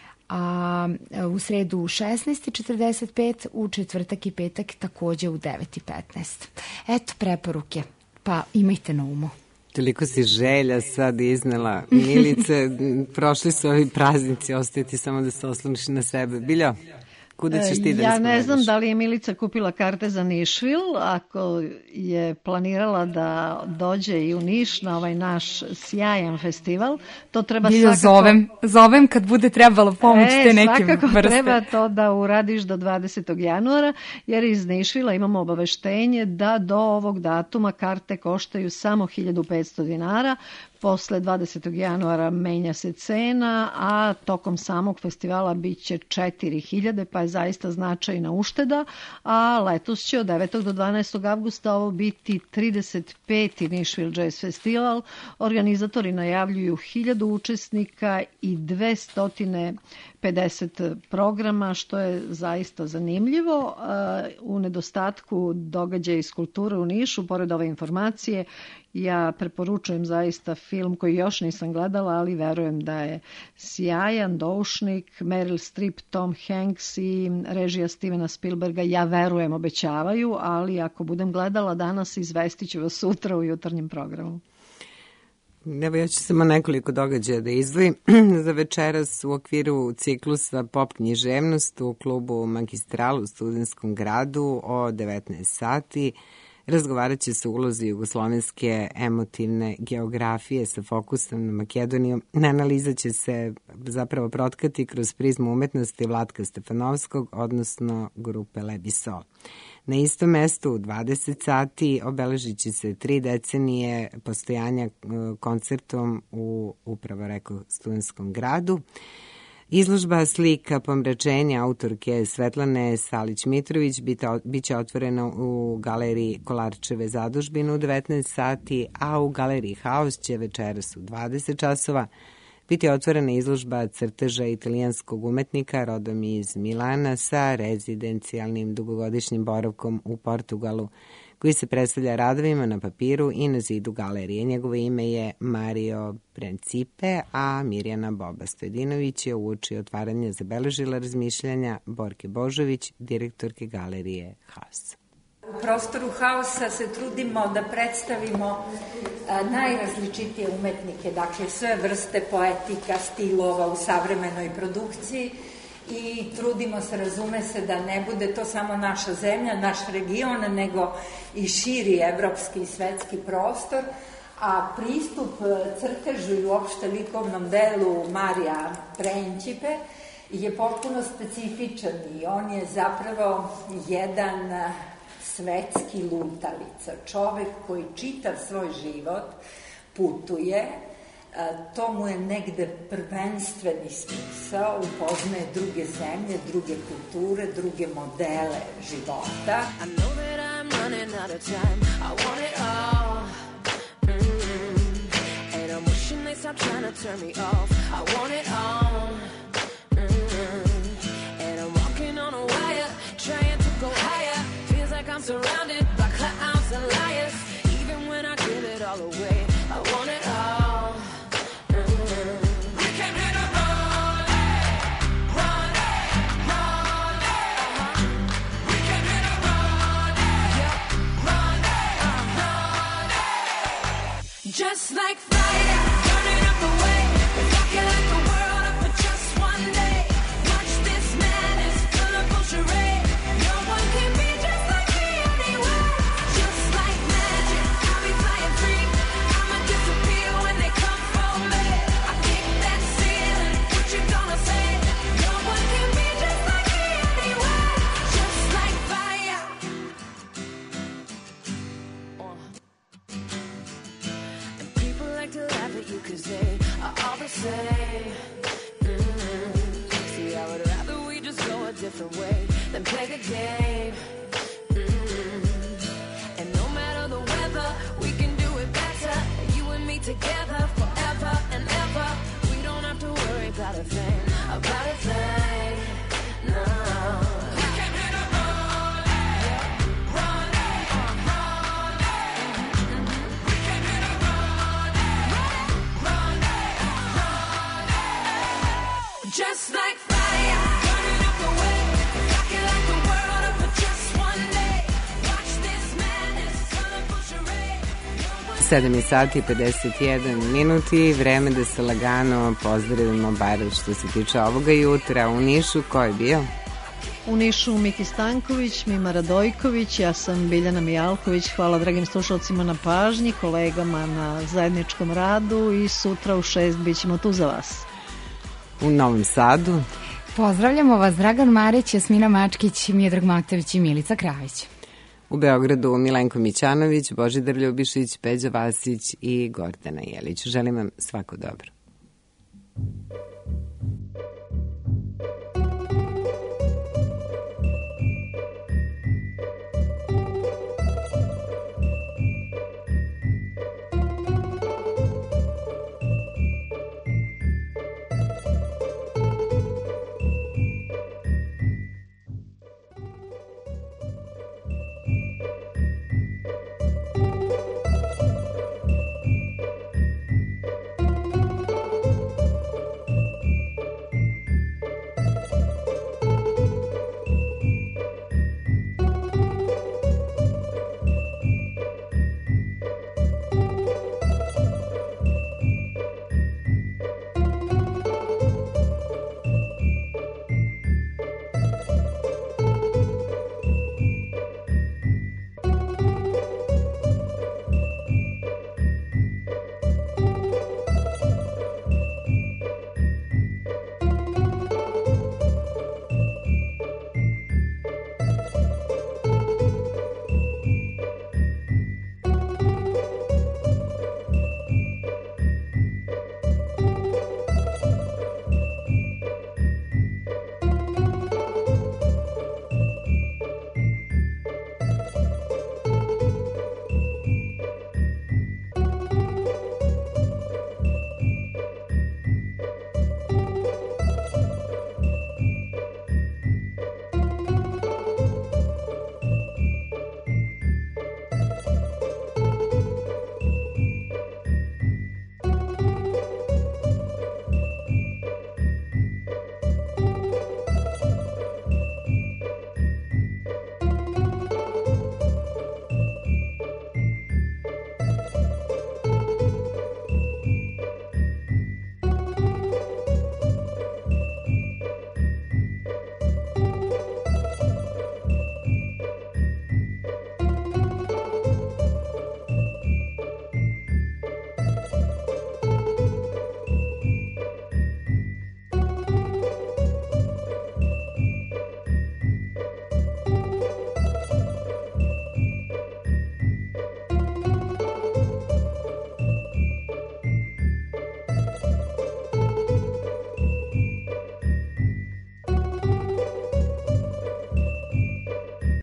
A u sredu u šesnaest i četrdeset pet, u četvrtak i petak takođe u devet i petnaest. Eto preporuke, pa imajte na umu. Toliko si želja sad iznela, Milice, prošli su ovi praznici, ostaje ti samo da se osloniš na sebe. Biljo, kuda ćeš ti da Ja nas ne povedeš? znam da li je Milica kupila karte za Nišvil, ako je planirala da dođe i u Niš na ovaj naš sjajan festival, to treba Biljo, svakako... zovem, zovem kad bude trebalo pomoć E, te neke svakako vrste. treba to da uradiš do dvadesetog januara, jer iz Nišvila imamo obaveštenje da do ovog datuma karte koštaju samo hiljadu petsto dinara, posle dvadesetog januara menja se cena, a tokom samog festivala bit će četiri hiljade, pa je zaista značajna ušteda, a letos će od devetog do dvanaestog avgusta ovo biti trideset peti Nišvil Jazz Festival. Organizatori najavljuju hiljadu učesnika i dvesta pedeset programa, što je zaista zanimljivo. U nedostatku događaja iz kulture u Nišu, pored ove informacije, ja preporučujem zaista film koji još nisam gledala, ali verujem da je sjajan, doušnik, Meryl Streep, Tom Hanks i režija Stevena Spielberga, ja verujem, obećavaju, ali ako budem gledala danas, izvestit ću vas sutra u jutarnjem programu. Evo, ja ću samo nekoliko događaja da izdvojim. Za večeras u okviru ciklusa Pop književnost u klubu Magistralu u Studentskom gradu o devetnaest sati razgovarat će se o ulozi jugoslovenske emotivne geografije sa fokusom na Makedoniju. Analiza će se zapravo protkati kroz prizmu umetnosti Vlatka Stefanovskog, odnosno grupe Lebiso. Na istom mestu u dvadeset sati obeležit će se tri decenije postojanja koncertom u, upravo rekao, Studentskom gradu. Izložba slika pomračenja autorke Svetlane Salić-Mitrović biće otvorena u galeriji Kolarčeve zadužbine u devetnaest sati, a u galeriji Haos će večeras u dvadeset časova biti otvorena izložba crteža italijanskog umetnika rodom iz Milana sa rezidencijalnim dugogodišnjim boravkom u Portugalu, koji se predstavlja radovima na papiru i na zidu galerije. Njegovo ime je Mario Principe, a Mirjana Boba Stojedinović je uoči otvaranja zabeležila razmišljanja Borke Božović, direktorke galerije Haos. U prostoru haosa se trudimo da predstavimo a, najrazličitije umetnike, dakle sve vrste poetika, stilova u savremenoj produkciji i trudimo se, razume se, da ne bude to samo naša zemlja, naš region, nego i širi evropski i svetski prostor, a pristup crtežu i uopšte likovnom delu Marija Prenćipe je potpuno specifičan i on je zapravo jedan svetski lutalica, čovek koji čitav svoj život putuje, to mu je negde prvenstveni smisao, upoznaje druge zemlje, druge kulture, druge modele života. I know that I'm running out of time. I want it all. Mm-hmm. And I'm wishing they stop trying to turn me off. I want it all. Mm-hmm. And I'm walking on a wire, trying to go higher. Feels like I'm surrounded by clowns and liars. Even when I give it all away, I want it all. Just like fire, burning up the way, rocking like the world up for just one day. Watch this madness, colorful charade. No one can be just like me anyway. Just like magic, I'll be flying free. I'ma disappear when they come for me. I kick that ceiling, what you gonna say? No one can be just like me anyway. Just like fire. To laugh at you cause they are all the same. Mm-hmm. See, I would rather we just go a different way than play the game. Mm-hmm. And no matter the weather, we can do it better. You and me together forever and ever. We don't have to worry about a thing, about a thing, no. Just like fire, burning up the way, rocking like the world up for just one day. Watch this madness, colorful charade. sedam sati i pedeset jedan minuti, vreme da se lagano pozdravimo bar što se tiče ovoga jutra. U Nišu ko je bio? U Nišu Miki Stanković, Mima Radojković, ja sam Biljana Mijalković. Hvala dragim slušalcima na pažnji, kolegama na zajedničkom radu i sutra u šest bit ćemo tu za vas. U Novom Sadu pozdravljamo vas Dragan Marić, Jasmina Mačkić, Miodrag Matević i Milica Kravić. U Beogradu Milenko Mićanović, Božidar Ljubišić, Peđa Vasić i Gordana Jelić. Želim vam svako dobro.